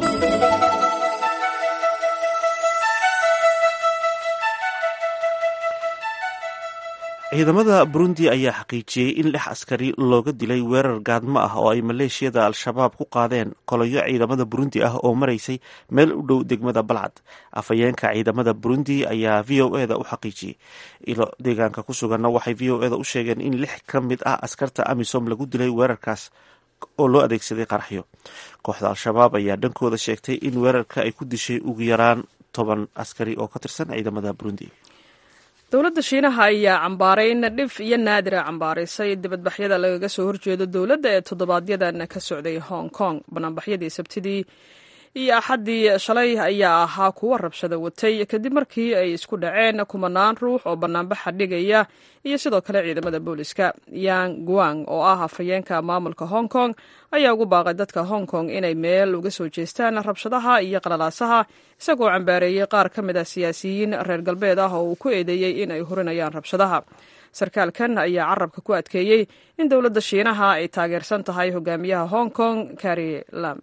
ciidamada burundi ayaa xaqiijiyey in lix askari looga dilay weerar gaadmo ah oo ay maleeshiyada al-shabaab ku qaadeen koloyo ciidamada burundi ah oo maraysay meel u dhow degmada balcad. afhayeenka ciidamada burundi ayaa v o eda u xaqiijiyey. ilo deegaanka ku suganna waxay v o eda u sheegeen in lix ka mid ah askarta amisom lagu dilay weerarkaas oo loo adeegsaday qaraxyo. kooxda al-shabaab ayaa dhankooda sheegtay in weerarka ay ku dishay ugu yaraan toban askari oo ka tirsan ciidamada burundi.
dowladda shiinaha ayaa cambaaray in dhif iyo naadira cambaaraysay dibadbaxyada lagaga soo horjeedo dowladda ee toddobaadyadaan ka socday hong kong. banaanbaxyadii sabtidii iyo axaddii shalay ayaa ahaa kuwa rabshada watay kadib markii ay isku dhaceen kumanaan ruux oo banaanbaxa dhigaya iyo sidoo kale ciidamada booliska. yang guang oo ah afhayeenka maamulka hong kong ayaa ugu baaqay dadka hong kong inay meel uga soo jeestaan rabshadaha iyo qalalaasaha, isagoo cambaareeyey qaar ka mid ah siyaasiyiin reer galbeed ah oo uu ku eedeeyey in ay hurinayaan rabshadaha. sarkaalkan ayaa carabka ku adkeeyey in dowladda shiinaha ay taageersan tahay hogaamiyaha hong kong Carrie Lam.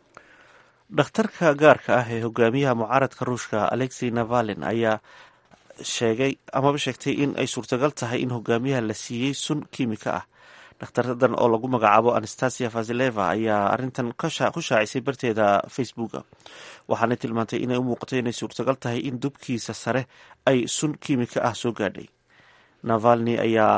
dhakhtarka gaarka ah ee hogaamiyaha mucaaradka ruushka alexey navalny ayaa sheegay amaba sheegtay in ay suurtagal tahay in hogaamiyaha la siiyey sun kiimika ah. dhakhtardan oo lagu magacaabo anastasia vasileva ayaa arintan ku shaacisay barteeda facebooka, waxaanay tilmaantay inay u muuqato inay suurtagal tahay in dubkiisa sare ay sun kiimika ah soo gaadhay. navalny ayaa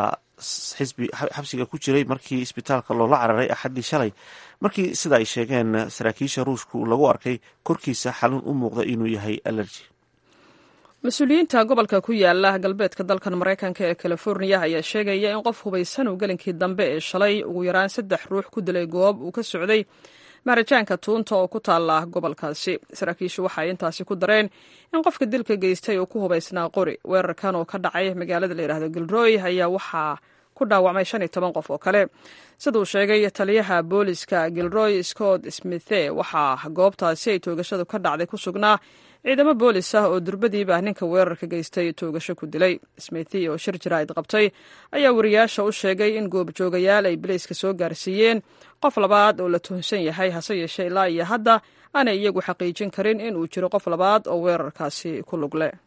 xabsiga ku jiray markii isbitaalka loola cararay axaddii shalay markii sida ay sheegeen saraakiisha ruushku lagu arkay korkiisa xanuun u muuqda inuu yahay alerji.
mas-uuliyiinta gobolka ku yaala galbeedka dalkan maraykanka ee californiya ayaa sheegaya in qof hubaysan uu gelinkii dambe ee shalay ugu yaraan saddex ruux ku dilay goob uu ka socday maharajaanka tuunta oo ku taala gobolkaasi. saraakiishu waxay intaasi ku dareen in qofka dilka geystay uu ku hubaysnaa qori. weerarkan oo ka dhacay magaalada la yidhaahdo gilroy ayaa waxaa ku dhaawacmay shan iyo toban qof oo kale. siduu sheegay taliyaha booliska gilroy Scott Smithe, waxaa goobtaasi ay toogashadu ka dhacday ku sugnaa ciidamo boolis ah oo durbadiiba ninka weerarka geystay toogasho ku dilay. Smithe oo shir jiraa'id qabtay ayaa wariyaasha u sheegay in goobjoogayaal ay bilayska soo gaarsiiyeen qof labaad oo la tuhunsan yahay, hase yeeshee ilaa iyo hadda aanay iyagu xaqiijin karin in uu jiro qof labaad oo weerarkaasi ku lug leh.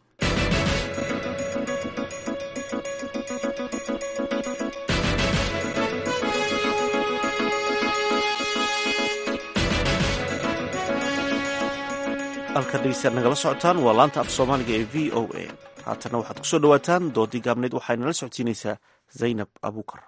halka dhegeystayaal nagala socotaan waa laanta af soomaaliga ee v o a. haatana waxaad ku soo dhowaataan doodii gaabneed waxayna la socodsiinaysaa zaynab abuukar.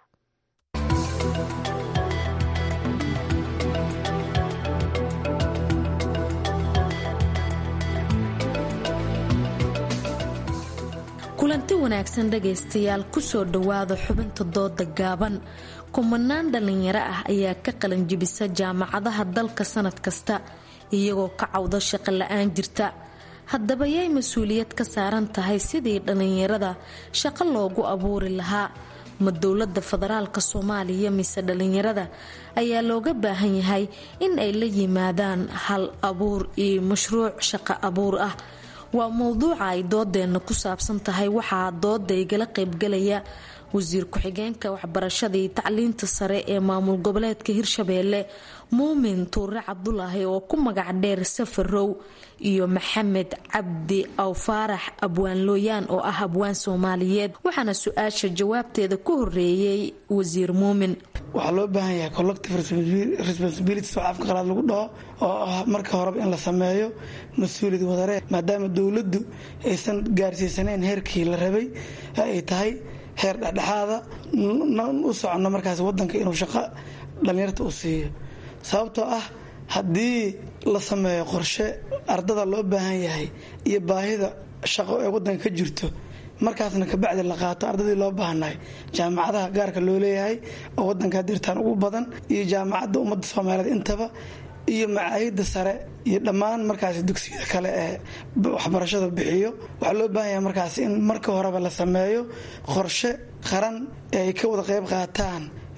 kulanti wanaagsan dhegaystayaal kusoo dhowaada xubinta dooda gaaban. kumanaan dhallinyaro ah ayaa ka qalin jibisa jaamacadaha dalka sanad kasta iyagoo ka cawda shaqo la-aan jirta. haddaba yay mas-uuliyad ka saaran tahay sidii dhallinyarada shaqo loogu abuuri lahaa? ma dowladda federaalka soomaaliya mise dhallinyarada ayaa looga baahan yahay in ay la yimaadaan hal abuur iyo mashruuc shaqo abuur ah? waa mowduuca ay doodeenna ku saabsan tahay. waxaa dooda igala qaybgalaya wasiir ku-xigeenka waxbarashada iyo tacliinta sare ee maamul goboleedka hirshabeelle muumin tuure cabdulaahi oo ku magac dheer safarow iyo maxamed cabdi aw faarax abwaan looyaan oo ah abwaan soomaaliyeed. waxaana su-aasha jawaabteeda ku horeeyey wasiir muumin.
waxaa loo baahan yahay collective responsibilities oo afka qalaad lagu dhaho oo ah marka horeba in la sameeyo mas-uuliyad wadaree, maadaama dowladdu aysan gaarsiisanayn heerkii la rabay ay tahay heer dhexdhexaada u socono markaas wadanka inuu shaqo dhallinyarta u siiyo. sababtoo ah haddii la sameeyo qorshe ardada loo baahan yahay iyo baahida shaqo ee wadanka ka jirto, markaasna kabacdi la qaato ardadii loo baahnahay jaamacadaha gaarka loo leeyahay oo wadanka dirtaan ugu badan iyo jaamacadda ummadda soomaaliyeed intaba iyo macaahidda sare iyo dhammaan markaas dugsiyada kale ee waxbarashada bixiyo. waxaa loo baahan yahay markaas in marka horeba la sameeyo qorshe qaran ee ay ka wada qayb qaataan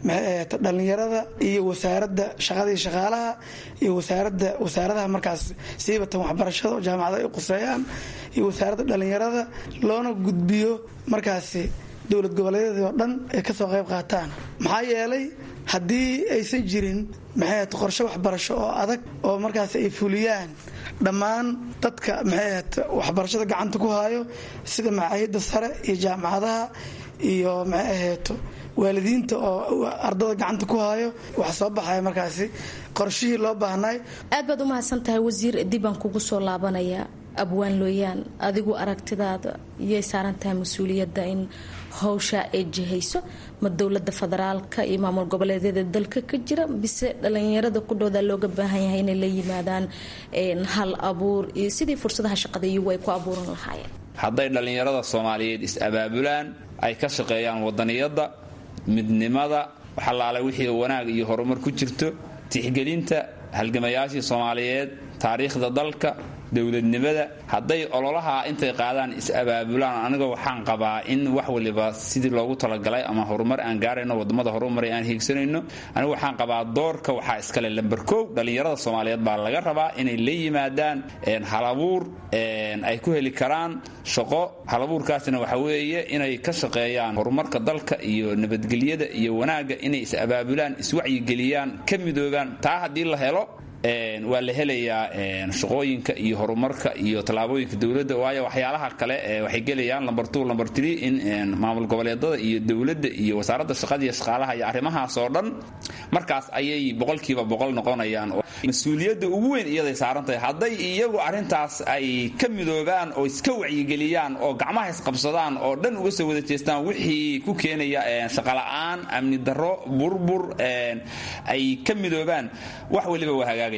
dhalinyarada iyo wasaaradda shaqada iyo shaqaalaha iyo wasaaradda wasaaradaha markaas siibatan waxbarashada oo jaamacada ay quseeyaan iyo wasaaradda dhalinyarada loona gudbiyo markaasi dowlad goboleedyadii oo dhan ay kasoo qayb qaataan. maxaa yeelay haddii aysan jirin maxay qorshe waxbarasho oo adag oo markaas ay fuliyaan dhammaan dadka maxay waxbarashada gacanta ku hayo sida macaahidda sare iyo jaamacadaha iyo maxay ahayd waalidiinta oo ardada gacanta ku hayo wax soo baxaya markaasi qorshihii loo baahnay.
aad baad u mahadsantahay wasiir. dib aan kugu soo laabanaya abwaan looyaan, adigu aragtidaada iyay saaran tahay mas-uuliyadda in hawsha ay jihayso ma dowlada federaalka iyo maamul goboleedyada dalka ka jira bise dhalinyarada kudhooda looga baahan yahay inay la yimaadaan hal abuur iyo sidii fursadaha shaqada iyagu ay ku abuuran lahaayeen?
hadday dhalinyarada soomaaliyeed is-abaabulaan ay ka shaqeeyaan wadaniyadda, midnimada, waxalaala wixii wanaag iyo horumar ku jirto, tixgelinta halgamayaashii soomaaliyeed, taariikhda dalka, dowladnimada, hadday ololaha intay qaadaan is-abaabulaan, aniga waxaan qabaa in wax waliba sidii loogu talagalay ama horumar aan gaarayno wadamada horumaray aan hiigsanayno. aniga waxaan qabaa doorka waxaa iskale lamber kow dhalinyarada soomaaliyeed baa laga rabaa inay la yimaadaan halabuur ay ku heli karaan shaqo. halabuurkaasina waxa weeye inay ka shaqeeyaan horumarka dalka iyo nabadgelyada iyo wanaagga, inay is-abaabulaan, iswacyigeliyaan, ka midoobaan. taa haddii la helo waa la helayaa shaqooyinka iyo horumarka iyo tallaabooyinka dowladda. waayo waxyaalaha kale waxay gelayaan lamber two lamber three in maamul goboleedada iyo dowladda iyo wasaaradda shaqada iyo shaqaalaha iyo arrimahaas oo dhan markaas ayay boqolkiiba boqol noqonayaan. mas-uuliyadda ugu weyn iyaday saaran tahay. hadday iyagu arrintaas ay ka midoobaan oo iska wacyigeliyaan oo gacmaha isqabsadaan oo dhan uga soo wada jeestaan wixii ku keenaya shaqola'aan, amni darro, burbur, ay ka midoobaan, wax waliba waa hagaag.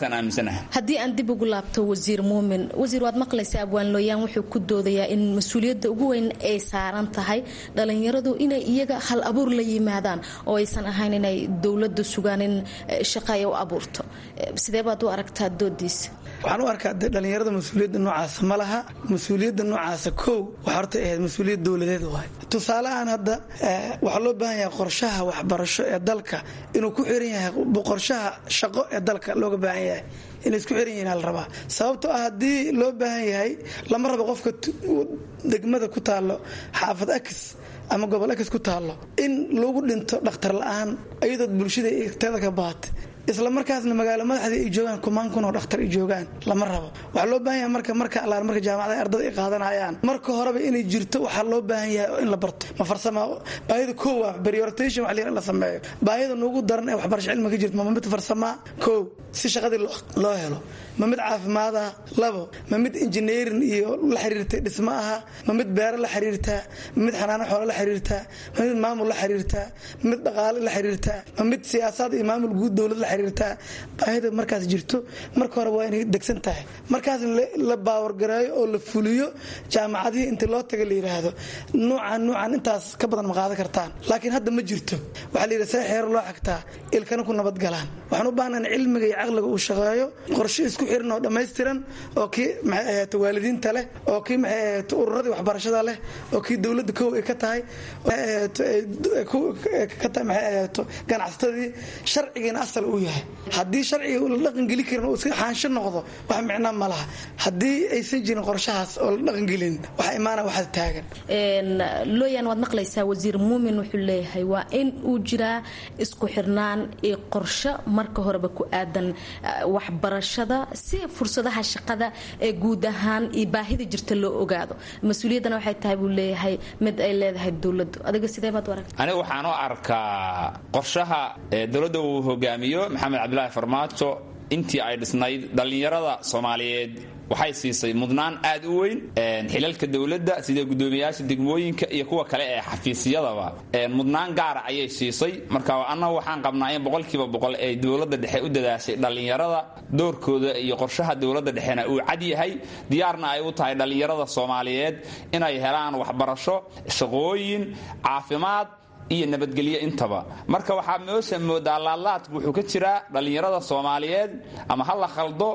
haddii aan dib ugu laabto wasiir muumin, wasiir waad maqlaysa abwaan looyaan wuxuu ku doodayaa in mas-uuliyadda ugu weyn ay saaran tahay dhalinyaradu inay iyaga hal abuur la yimaadaan oo aysan ahayn inay dowladda sugaan in shaqa ay u abuurto. sidee baad u aragtaa doodiisa?
waxaan u arkaa dhalinyarada mas-uuliyadda noocaasa ma laha. mas-uuliyadda noocaasa kow waxa horta ahayd mas-uuliyad dowladeed waay. tusaaleahaan hadda waxaa loo baahan yahay qorshaha waxbarasho ee dalka inuu ku xiran yahay qorshaha shaqo ee dalka looga baahan yahay inay isku xiran yihiin la rabaa. sababtoo ah haddii loo baahan yahay lama rabo qofka degmada ku taallo xaafad akis ama gobol akis ku taallo in lagu dhinto dhakhtar la-aan iyadoo bulshada teeda ka baatay isla markaasna magaalo madaxdii ay joogaan kumaan kun oo dhakhtar ay joogaan lama rabo. waxaa loo baahan yahay marka marka allaar marka jaamacadaha ardada ay qaadanayaan marka horeba inay jirto waxaa loo baahan yahay in la barto ma farsama baahida koow ah prioritation wax la sameeyo. baahida noogu daran ee waxbarasho cilmi ka jirto ma mid farsama koow si shaqadii loo helo, ma mid caafimaad ah labo, ma mid engineering iyo la xiriirtay dhismo aha, ma mid beero la xiriirtaa, ma mid xanaano xoolo la xiriirtaa, ma mid maamul la xiriirtaa, ma mid dhaqaale la xiriirtaa, ma mid siyaasad iyo maamul guud dowlad la xiriirtaa. baahida markaas jirto marka hore waa inay degsan tahay, markaas la baawargareeyo oo la fuliyo jaamacadihii inta loo taga la yidhaahdo nuucan nuucan intaas ka badan ma qaadan kartaan. laakiin hadda ma jirto. waxaa la yidhi see xeero loo xagtaa ilkana ku nabadgalaan. waxaan u baahnayn cilmiga iyo caqliga uu shaqeeyo, qorshe isku xiran oo dhammaystiran oo kii maxay ahayd waalidiinta leh, oo kii maxay ahayd ururadii waxbarashada leh, oo kii dowladda kow ay ka tahay ka tahay maxay ahayd ganacsatadii sharcigiina asal uu yahay. haddii sharciga la dhaqangeli karin oo iska xaansho noqdo wax micno ma laha. haddii aysan jirin qorshahaas oo la dhaqangelin waxa imaana waxaad taagan.
looyaan waad maqlaysaa wasiir muumin wuxuu leeyahay waa in uu jiraa isku xirnaan iyo qorshe marka horeba ku aadan waxbarashada si fursadaha shaqada ee guud ahaan iyo baahida jirta loo ogaado. mas-uuliyaddana waxay tahay buu leeyahay mid ay leedahay dowladdu. adiga sidee baad u aragtaa?
aniga waxaan u arkaa qorshaha dowladda uu hogaamiyo maxamed cabdilaahi farmaajo intii ay dhisnayd dhalinyarada soomaaliyeed waxay siisay mudnaan aad u weyn. xilalka dowladda sida gudoomiyaasha degmooyinka iyo kuwa kale ee xafiisyadaba mudnaan gaara ayay siisay. marka annagu waxaan qabnaa in boqolkiiba boqol ay dowladda dhexe u dadaashay dhalinyarada, doorkooda iyo qorshaha dowladda dhexena uu cad yahay, diyaarna ay u tahay dhalinyarada soomaaliyeed inay helaan waxbarasho, shaqooyin, caafimaad iyo nabadgelyo intaba. marka waxaa meesha moodaa laalaadku wuxuu ka jiraa dhallinyarada Soomaaliyeed ama hal la khaldo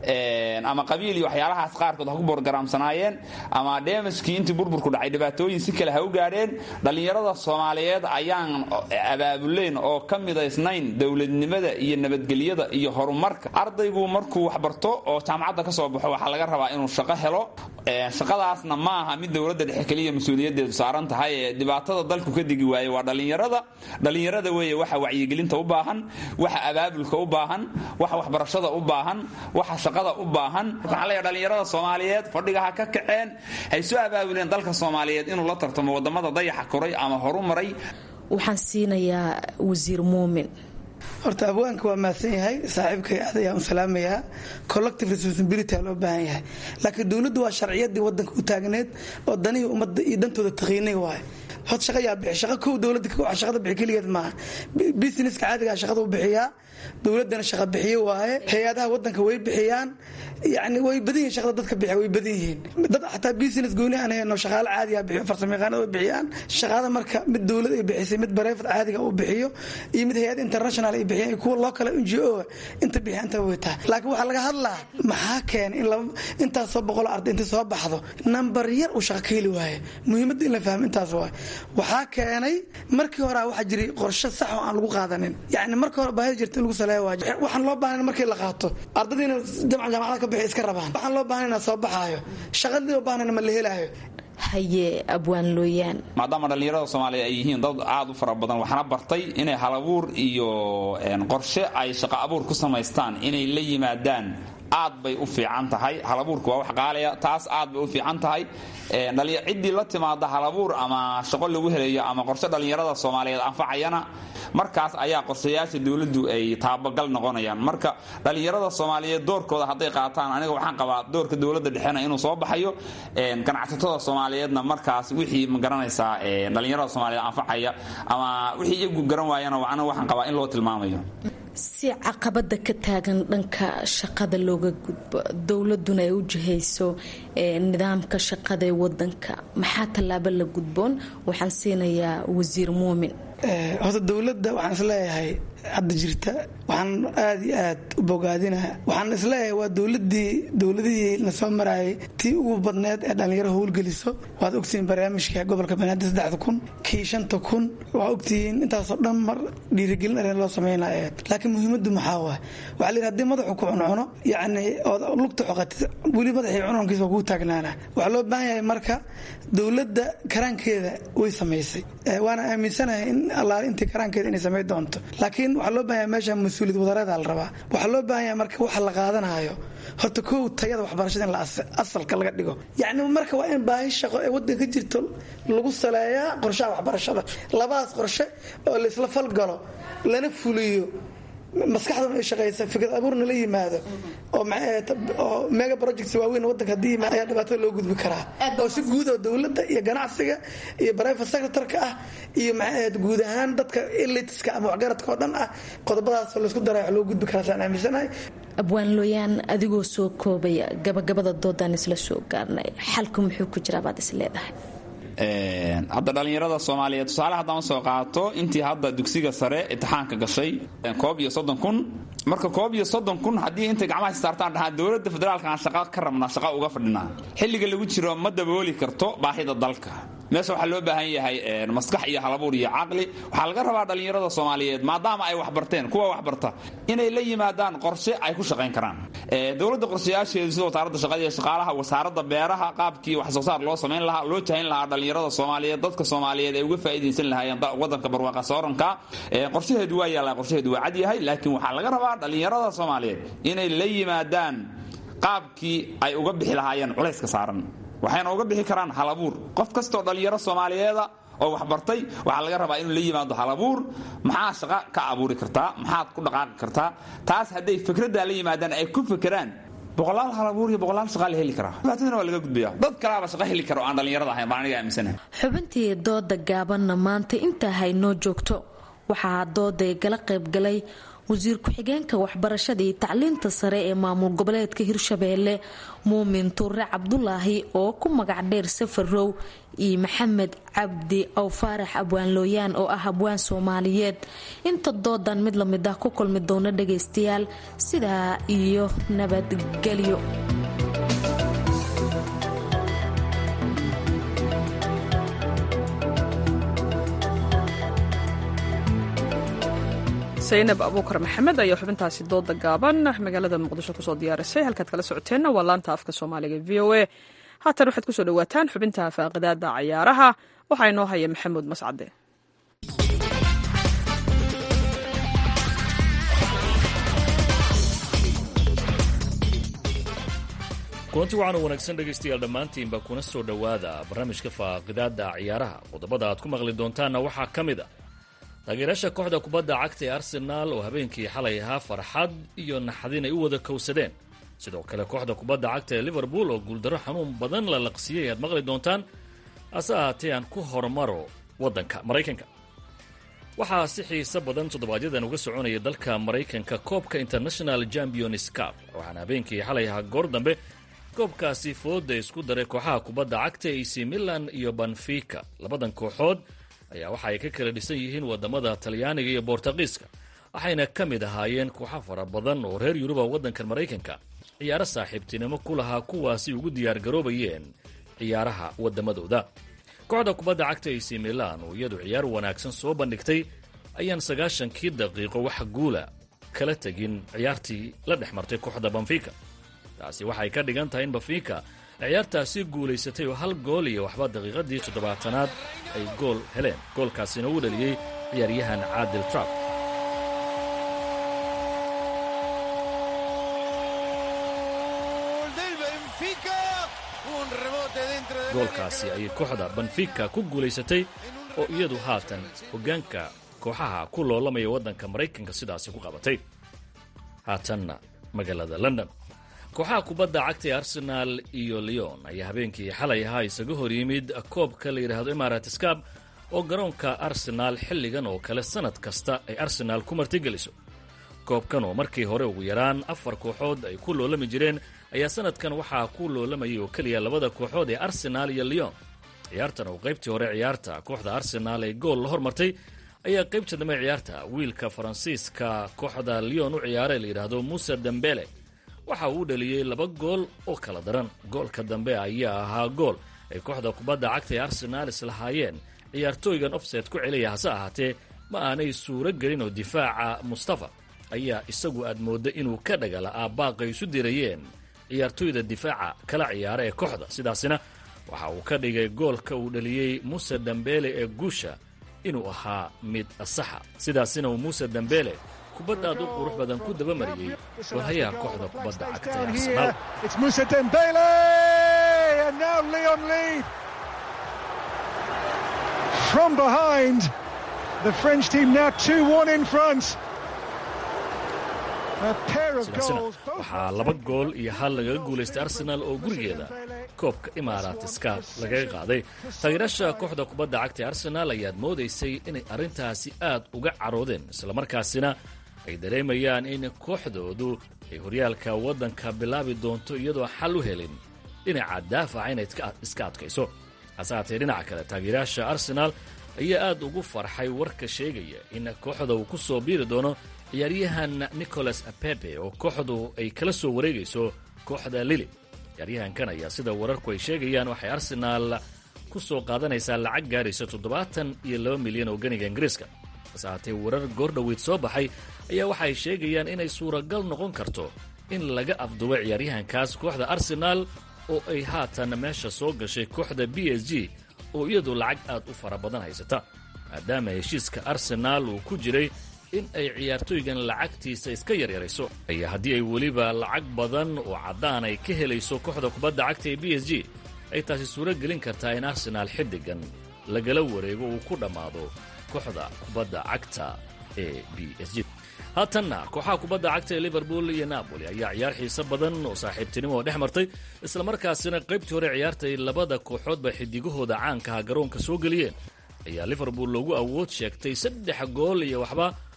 ama qabiil iyo waxyaalahaas qaarkood ha ku borgaraamsanaayeen ama dheemashkii intii burburku dhacay dhibaatooyin si kale ha u gaadheen. dhallinyarada Soomaaliyeed ayaan abaabuleen oo ka midaysnayn dawladnimada iyo nabadgelyada iyo horumarka. ardaygu markuu wax barto oo jaamacadda ka soo baxo waxa laga rabaa inuu shaqo helo. shaqadaasna ma aha mid dawladda dhexe kaliya mas'uuliyadeedu saaran tahay. dhibaatada dalku ka digi waayay waa dhallinyarada. dhallinyarada weeye waxa wacyigelinta u baahan, waxa abaabulka u baahan, waxa waxbarashada u baahan, waxa shaqada u baahan. waxaan leeyahay dhallinyarada Soomaaliyeed fadhiga ha ka kaceen, hay soo abaabuleen dalka Soomaaliyeed inuu la tartamo wadamada dayaxa koray ama horumaray.
waxaan siinayaa wasiir Muumin.
horta abwaanka waa maasan yahay, saaxiibkay aad ayaan u salaamayaa. collective responsibility loo baahan yahay, laakiin dawladdu waa sharciyadii wadanka u taagneed oo danihii ummadda iyo dantooda taqiinay waay. hod shaqa yaa bixi shaqa kow dawladda wax shaqada bixi kaligeed maaha. businesska caadiga shaqada u bixiyaa, dawladdana shaqa bixiyo waaye. hay-adaha wadanka way bixiyaan, yani way badan yihiin shaqada dadka bixiya way badan yihiin. dad xataa business gooni aan hayno shaqaale caadiga bixiyo, farsamayaqaanada way bixiyaan. shaqada marka mid dawlad ay bixisay, mid private caadiga uu bixiyo iyo mid hay'ad international ay bixiyaan, kuwa local N G O inta bixiyanta way tahay. laakiin waxa laga hadlaa maxaa keenay in intaas soo boqol arday inta soo baxdo number yar uu shaqo heli waaye. muhiimadda in la fahmo intaas waaye. waxaa keenay markii hore waxa jiray qorshe sax oo aan lagu qaadanin. yani markii hore baahida jirtay lagu saleeyo waxaan loo baahan markii la qaato ardaydiina jamca jaamacada ka bixi iska rabaan. waxaan loo baahan inaa soo baxaayo, shaqadii loo baahan ma la helaayo.
haye abwaan looyaan,
maadaama dhallinyarada Soomaaliyeed ay yihiin dad aad u fara badan waxana bartay inay halabuur iyo qorshe ay shaqo abuur ku samaystaan inay la yimaadaan aad bay u fiican tahay. halabuurku waa wax qaalaya, taas aad bay u fiican tahay. dhalinyar cidii la timaada halabuur ama shaqo lagu helayo ama qorshe dhallinyarada Soomaaliyeed anfacayana markaas ayaa qorshayaasha dawladdu ay taabagal noqonayaan. marka dhallinyarada Soomaaliyeed doorkooda haday qaataan aniga waxaan qabaa doorka dawladda dhexena inuu soo baxayo. ganacsatada Soomaaliyeedna markaas wixii ma garanaysaa dhallinyarada Soomaaliyeed anfacaya ama wixii iyagu garan waayana waxaan qabaa in loo tilmaamayo.
si caqabada ka taagan dhanka shaqada looga gudbo dawladuna ay u jihayso nidaamka shaqada ee wadanka, maxaa tallaabo la gudboon? waxaan siinayaa wasiir Muumin.
horta dawladda waxaan isleeyahay hadda jirta waxaan aad iyo aad u bogaadinaha. waxaan isleeyahay waa dawladii dawladihii la soo marayay tii ugu badneed ee dhallinyaro howlgeliso. waad ogtihiin barnaamijka gobolka Banaadir saddexda kun kii shanta kun waa ogtihiin intaasoo dhan mar dhiirigelin arrin loo samaynayo. laakiin muhiimaddu maxaa waa waxaa la yidhi haddii madaxu ku cuncuno yacni ood lugta xoqatid weli madaxii cununkiisa waa kuu taagnaana. waxaa loo baahan yahay marka dawladda karaankeeda way samaysay, waana aaminsanahay in allaale intii karaankeeda inay samayn doonto. laakiin waxaa loo baahan yahay meesha mas-uuliyad wadareeda la rabaa. waxaa loo baahan yahay marka waxa la qaadanayo horta kow tayada waxbarashada in la asalka laga dhigo. yacni marka waa in baahi shaqo ee waddanka ka jirto lagu saleeyaa qorshaha waxbarashada. labadaas qorshe oo la isla falgalo lana fuliyo, maskaxduna ay shaqaysa, fikrad abuurna la yimaado oo mega projects waaweyn wadanka hadii ayaa dhibaatada loo gudbi karaa. oo si guud oo dawladda iyo ganacsiga iyo private sector-ka ah iyo maxay guud ahaan dadka eliteska ama waxgaradka oo dhan ah qodobadaas la isku daray loo gudbi karaa saan aaminsanahay.
abwaan looyaan adigoo soo koobaya gabagabada doodan isla soo gaarnay, xalku muxuu ku jiraa baad is leedahay?
hadda dhallinyarada Soomaaliyeed tusaale haddaan soo qaato intii hadda dugsiga sare imtixaanka gashay koob iyo soddon kun. marka koob iyo soddon kun haddii intay gacmaha saartaan dhahaan dawladda federaalka aan shaqo ka rabnaa shaqo uga fadhinaa, xilliga lagu jiro ma dabooli karto baahida dalka. meesha waxaa loo baahan yahay maskax iyo halabuur iyo caqli. waxaa laga rabaa dhallinyarada Soomaaliyeed maadaama ay wax barteen kuwa wax barta inay la yimaadaan qorshe ay ku shaqayn karaan. dawladda qorshayaasheedu sida wasaaradda shaqada iyo shaqaalaha, wasaaradda beeraha, qaabkii wax soo saar loo samayn lahaa, loo jahin lahaa dhallinyarada Soomaaliyeed, dadka Soomaaliyeed ay uga faa'iideysan lahaayeen wadanka barwaaqo sooranka. qorshaheedu waa yaalaa, qorshaheedu waa cad yahay. laakiin waxaa laga rabaa dhallinyarada Soomaaliyeed inay la yimaadaan qaabkii ay uga bixi lahaayeen culayska saaran. waxayna uga bixi karaan halabuur. qof kastoo dhallinyaro Soomaaliyeed oo wax bartay waxaa laga rabaa inuu la yimaado halabuur. maxaa shaqo ka abuuri kartaa, maxaad ku dhaqaaqi kartaa? taas hadday fikradda la yimaadaan ay ku fikiraan boqolaal halabuur iyo boqolaal shaqo la heli karaa. dhibaatadana waa laga gudbiyaa. dad kalaaba shaqo heli karo aan dhallinyarada ahayn baan aniga aaminsanahay.
xubintii dooda gaabanna maanta intaa haynoo joogto. waxaa dooday gala qaybgalay wasiir ku-xigeenka waxbarashada iyo tacliinta sare ee maamul goboleedka hirshabeelle muumin tuure cabdulaahi oo ku magac dheer safarow iyo maxamed cabdi aw faarax abwaan looyaan oo ah abwaan soomaaliyeed. inta doodan mid lamid ah ku kulmi doona dhagaystayaal sidaa iyo nabadgelyo.
saynab abuukar maxamed ayaa xubintaasi dooda gaaban magaalada muqdisho kusoo diyaarisay. halkaad kala socoteenna waa laanta afka soomaaliga v o a. haatan waxaad kusoo dhawaataan xubinta faaqidaada cayaaraha. waxaa inoo haya maxamuud mascade.
kulanti wacan wanaagsan dhegaystayaal dhammaantiinba kuna soo dhowaada barnaamijka faaqidaada ciyaaraha. qodobada aad ku maqli doontaanna waxaa ka mid a taageerayaasha kooxda kubadda cagta ee arsenaal oo habeenkii xalay ahaa farxad iyo naxdin ay u wada kowsadeen. sidoo kale kooxda kubadda cagta ee liverpool oo guuldarro xanuun badan la laqsiyey aad maqli doontaan. hase ahaatee aan ku hormaro waddanka maraykanka. waxaa si xiiso badan toddobaadyaddan uga soconaya dalka maraykanka koobka international champions cup, waxaana habeenkii xalay ahaa goor dambe koobkaasi fooda isku daray kooxaha kubadda cagta ac milan iyo benfica. labadan kooxood ayaa waxa ay ka kala dhisan yihiin wadamada talyaaniga iyo bortuqiiska, waxayna ka mid ahaayeen kooxo fara badan oo reer yuruba waddankan maraykanka ciyaaro saaxiibtinimo ku lahaa kuwaasi ugu diyaargaroobayeen ciyaaraha wadamadooda. kooxda kubadda cagta ac milan oo iyadu ciyaar wanaagsan soo bandhigtay ayaan sagaashankii daqiiqo wax guula kala tegin ciyaartii la dhex martay kooxda benfica. taasi waxay ka dhigan tahay in benfica ciyaartaasi guulaysatay oo hal gool iyo waxba daqiiqadii toddobaatanaad ay gool heleen. goolkaasina uu dhaliyey ciyaaryahan caadil trap. goolkaasi ayay kooxda benfica ku guulaysatay oo iyadu haatan hoggaanka kooxaha ku loolamaya waddanka maraykanka sidaasi ku qabatay. haatanna magaalada london, kooxaha kubadda cagta ee arsenaal iyo leon ayaa habeenkii xalay ahaa isaga hor yimid koobka la yidhaahdo emirates cup oo garoonka arsenaal xilligan oo kale sannad kasta ay arsenaal ku martigeliso. koobkan oo markii hore ugu yaraan afar kooxood ay ku loolami jireen ayaa sannadkan waxaa ku loolamayay oo keliya labada kooxood ee arsenaal iyo leon. ciyaartan oo qaybtii hore ciyaarta kooxda arsenaal ay gool la hormartay ayaa qaybta dambe ciyaarta wiilka faransiiska kooxda leon u ciyaaray la yidhaahdo muuse dembele waxa uu dhaliyey laba gool oo kala daran. goolka dambe ayaa ahaa gool ay kooxda kubadda cagta ee arsenaal islahaayeen ciyaartooygan offset ku celiya, hase ahaatee ma aanay suuro gelin oo difaaca mustafa ayaa isagu aad moodda inuu ka dhagala'aa baaqay isu dirayeen ciyaartooyda difaaca kala ciyaara ee kooxda. sidaasina waxa uu ka dhigay goolka uu dhaliyey muuse dembele ee guusha inuu ahaa mid saxa. sidaasina uu muuse dembele kubadda aad u qurux badan ku dabamariyey walhayaha kooxda kubadda cagta ee arsenaal.
From behind, the French team now two one in front.
sidaasina waxaa laba gool iyo hal lagaga guulaystay arsenaal oo gurigeeda koobka imaaraatiska lagaga qaaday. taageerayaasha kooxda kubadda cagta ee arsenaal ayaad moodaysay inay arrintaasi aad uga caroodeen, islamarkaasina ay dareemayaan in kooxdoodu ay horyaalka waddanka bilaabi doonto iyadoo xal u helin dhinaca daafaca inay iska adkayso. hase haatee dhinaca kale taageerayaasha arsenaal ayaa aad ugu farxay warka sheegaya in kooxda uu ku soo biiri doono ciyaaryahan nicolas pepe oo kooxdu ay kala soo wareegayso kooxda lili. ciyaaryahankan ayaa sida wararku ay sheegayaan waxay arsenaal ku soo qaadanaysaa lacag gaaraysa toddobaatan iyo laba milyan oo ganiga ingiriiska. hase haatee warar goordhoweyd soo baxay ayaa waxay sheegayaan inay suuragal noqon karto in laga afdubo ciyaaryahankaas kooxda arsenaal oo ay haatan meesha soo gashay kooxda b s g oo iyadu lacag aad u fara badan haysata, maadaama heshiiska arsenaal uu ku jiray in ay ciyaartooygan lacagtiisa iska yaryarayso. ayaa haddii ay weliba lacag badan oo caddaan ay ka helayso kooxda kubadda cagta ee b s g ay taasi suuro gelin kartaa in arsenaal xiddigan lagala wareego uu ku dhammaado kooxda kubadda cagta ee b s g. haatanna kooxaha kubadda cagta ee liverpool iyo napoli ayaa ciyaar xiiso badan oo saaxiibtinimo oo dhex martay, islamarkaasina qaybtii hore ciyaartay labada kooxoodba xidigahooda caankaha garoonka soo geliyeen ayaa liverpool loogu awood sheegtay saddex gool iyo waxba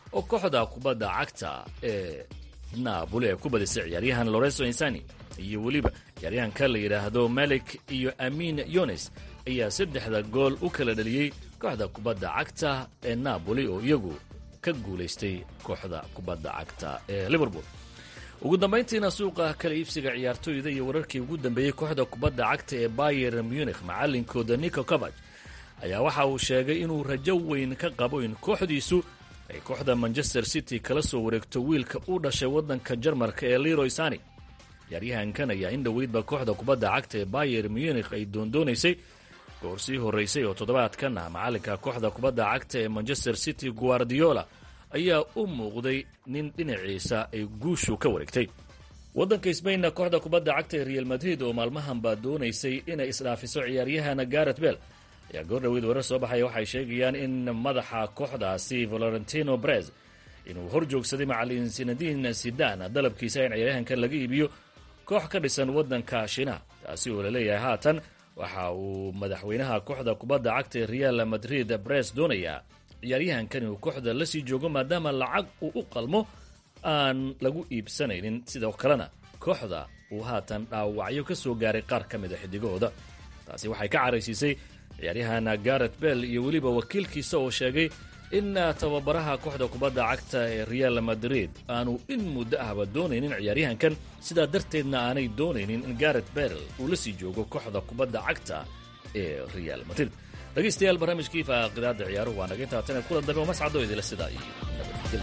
oo kooxda kubadda cagta ee naaboli ay ku badisay ciyaaryahan lorenzo insani iyo weliba ciyaaryahanka la yidhaahdo malik iyo amin yones ayaa saddexda gool u kala dhaliyey kooxda kubadda cagta ee naaboli oo iyagu ka guulaystay kooxda kubadda cagta ee liverpool. ugu dambayntiina suuqa kala iibsiga ciyaartooyda iyo wararkii ugu dambeeyey kooxda kubadda cagta ee Bayern Munich macallinkooda Niko Kovac ayaa waxa uu sheegay inuu rajo weyn ka qabo in kooxdiisu ay kooxda Manchester City kala soo wareegto wiilka u dhashay waddanka Jarmalka ee Leroy Sané. ciyaaryahankan ayaa in dhoweydba kooxda kubadda cagta ee Bayern Munich ay doondoonaysay goor sii horeysay oo toddobaadkan ah macallinka kooxda kubadda cagta ee Manchester City Guardiola ayaa u muuqday nin dhinaciisa ay guushu ka wareegtay. waddanka Spainna kooxda kubadda cagta ee Real Madrid oo maalmahan baa doonaysay inay isdhaafiso ciyaaryahana Gareth Bale ayaa goor dhaweyd warar soo baxaya waxay sheegayaan in madaxa kooxdaasi Florentino Perez inuu hor joogsaday macallin Zinedine Zidane dalabkiisa in ciyaaryahankan laga iibiyo koox ka dhisan waddanka Shiinaha. taasi oo la leeyahay haatan waxa uu madaxweynaha kooxda kubadda cagta ee Real Madrid Perez doonayaa ciyaaryahankan inuu kooxda la sii joogo maadaama lacag uu u qalmo aan lagu iibsanaynin, sidoo kalena kooxda uu haatan dhaawacyo ka soo gaaray qaar ka mid a xidigahooda. taasi waxay ka caraysiisay ciyaaryahana Gareth Bale iyo weliba wakiilkiisa oo sheegay in tababaraha kooxda kubadda cagta ee Real Madrid aanu in muddo ahba doonaynin ciyaaryahankan, sidaa darteedna aanay doonaynin in Gareth Bale uu la sii joogo kooxda kubadda cagta ee Real Madrid. dhegaystayaal barnaamijkii faaqidaada ciyaaruhu waa naga intaa tan kulan dambe oo mascado idila sidaa iyo nabadgelyo.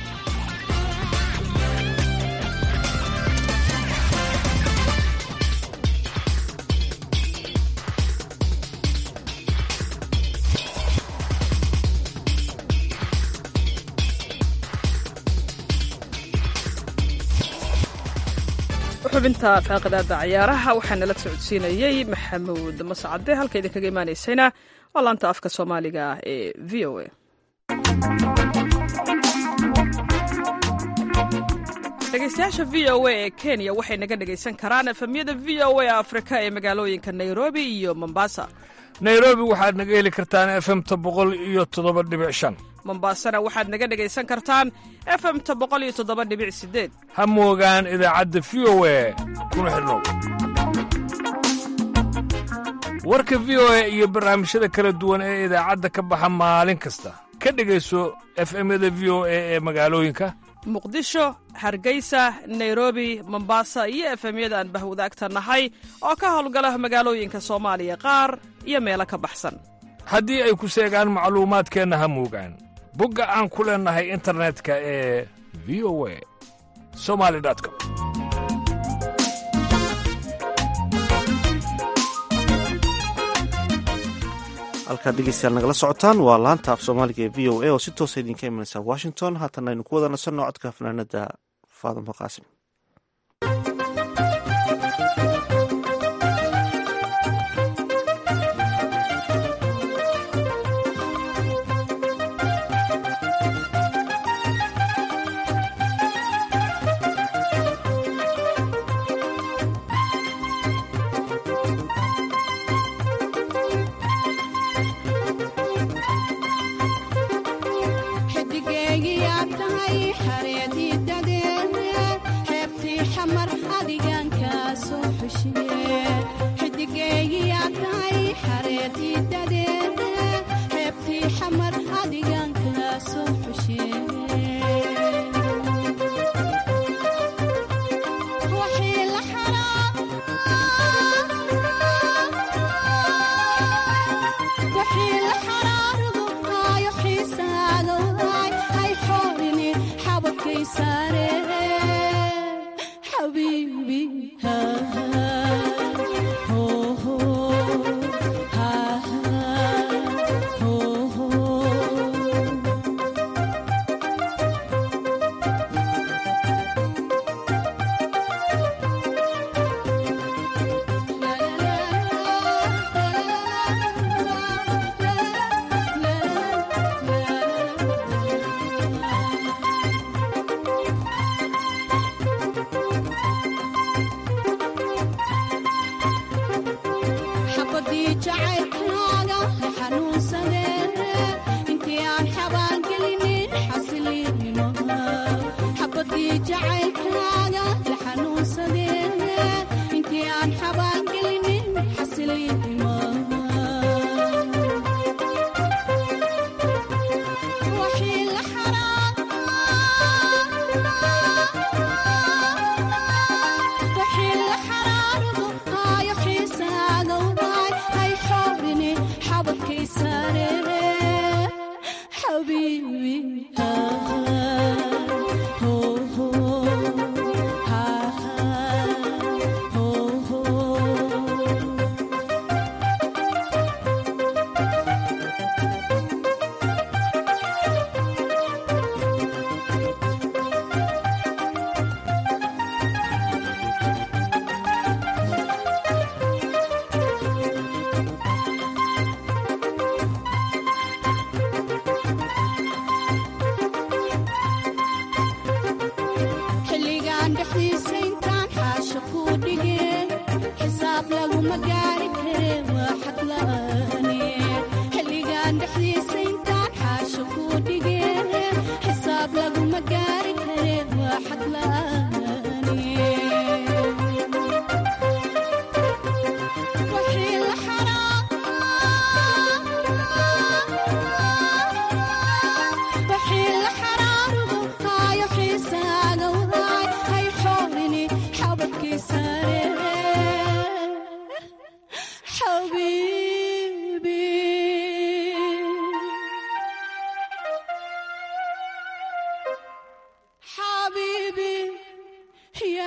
xubinta faaqidaada ciyaaraha waxaa nala socodsiinayey maxamuud mascade, halka idinkaga imaanaysayna waa laanta afka soomaaliga ee v o a. dhegaystayaasha v o a ee kenya waxay naga dhegaysan karaan efemyada v o a afrika ee magaalooyinka nairobi iyo mombasa.
nairobi waxaad naga heli kartaan efemta boqol iyo toddoba dhibic shan.
mombasana waxaad naga dhegaysan kartaan efemta boqol iyo toddoba dhibic sideed.
ha moogaan idaacadda v o a kuna xidhnow. warka v o a iyo barnaamijyada kala duwan ee idaacadda ka baxa maalin kasta ka dhegayso efemyada v o a ee magaalooyinka
muqdisho, hargeysa, nairobi, mombasa iyo efemyada aan bahwadaagta nahay oo ka howlgala magaalooyinka soomaaliya qaar iyo meelo ka baxsan.
haddii ay ku seegaan macluumaadkeenna ha moogaan bogga aan ku leennahay internetka ee v o a somali com.
halkaad dhegeystayaal nagala socotaan waa laanta af soomaaliga ee v o a oo si toosa idinka imanaysa washington. haatan aynu ku wada nasanno codka fanaanada faadimo qaasim.
jacaylkaaga xanuunsadeen intii aan xabaan gelinin xasilin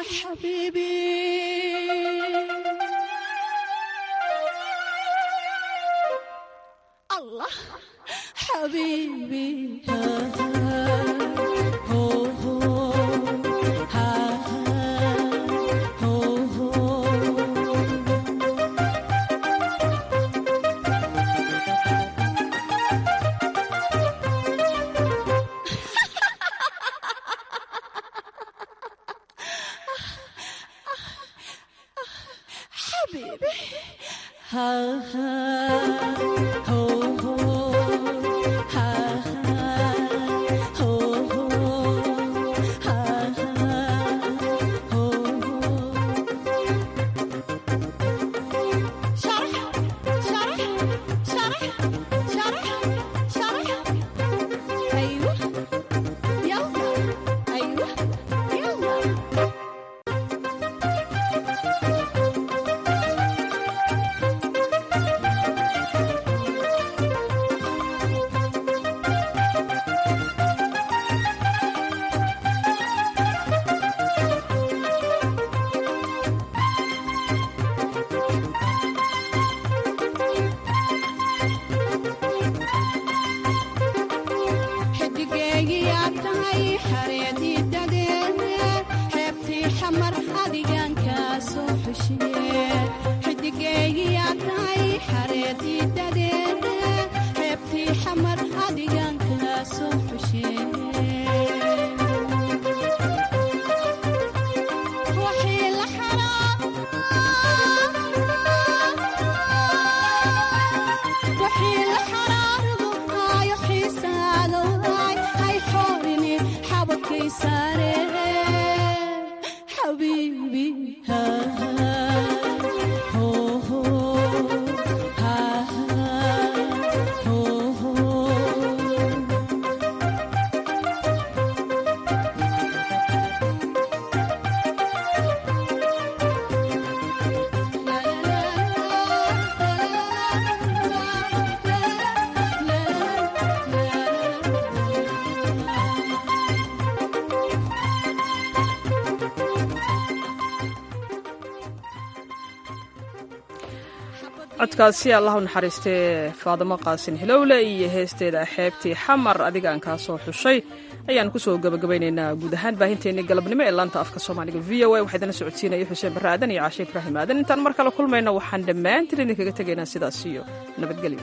codkaasi allah u naxariistee faadimo qaasin hilowle iyo heesteeda xeebtii xamar adigaan kaa soo xushay ayaan kusoo gabagabaynaynaa guud ahaan baahinteennii galabnimo ee laanta afka soomaaliga v o a waxaa idina socodsiinaya xuseen barre aadan iyo caashe ibraahim aadan intaan mar kale kulmayno waxaan dhammaantiin idinkaga tegaynaa sidaas iyo nabadgelyo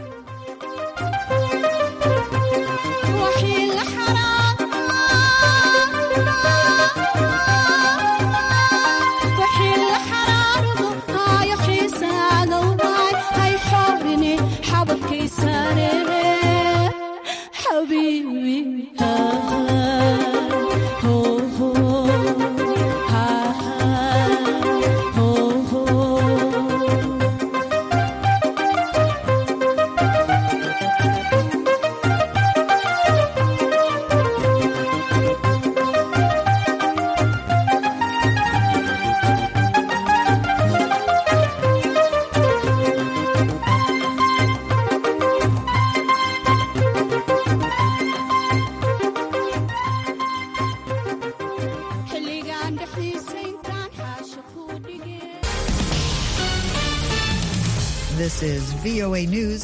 This is V O A News.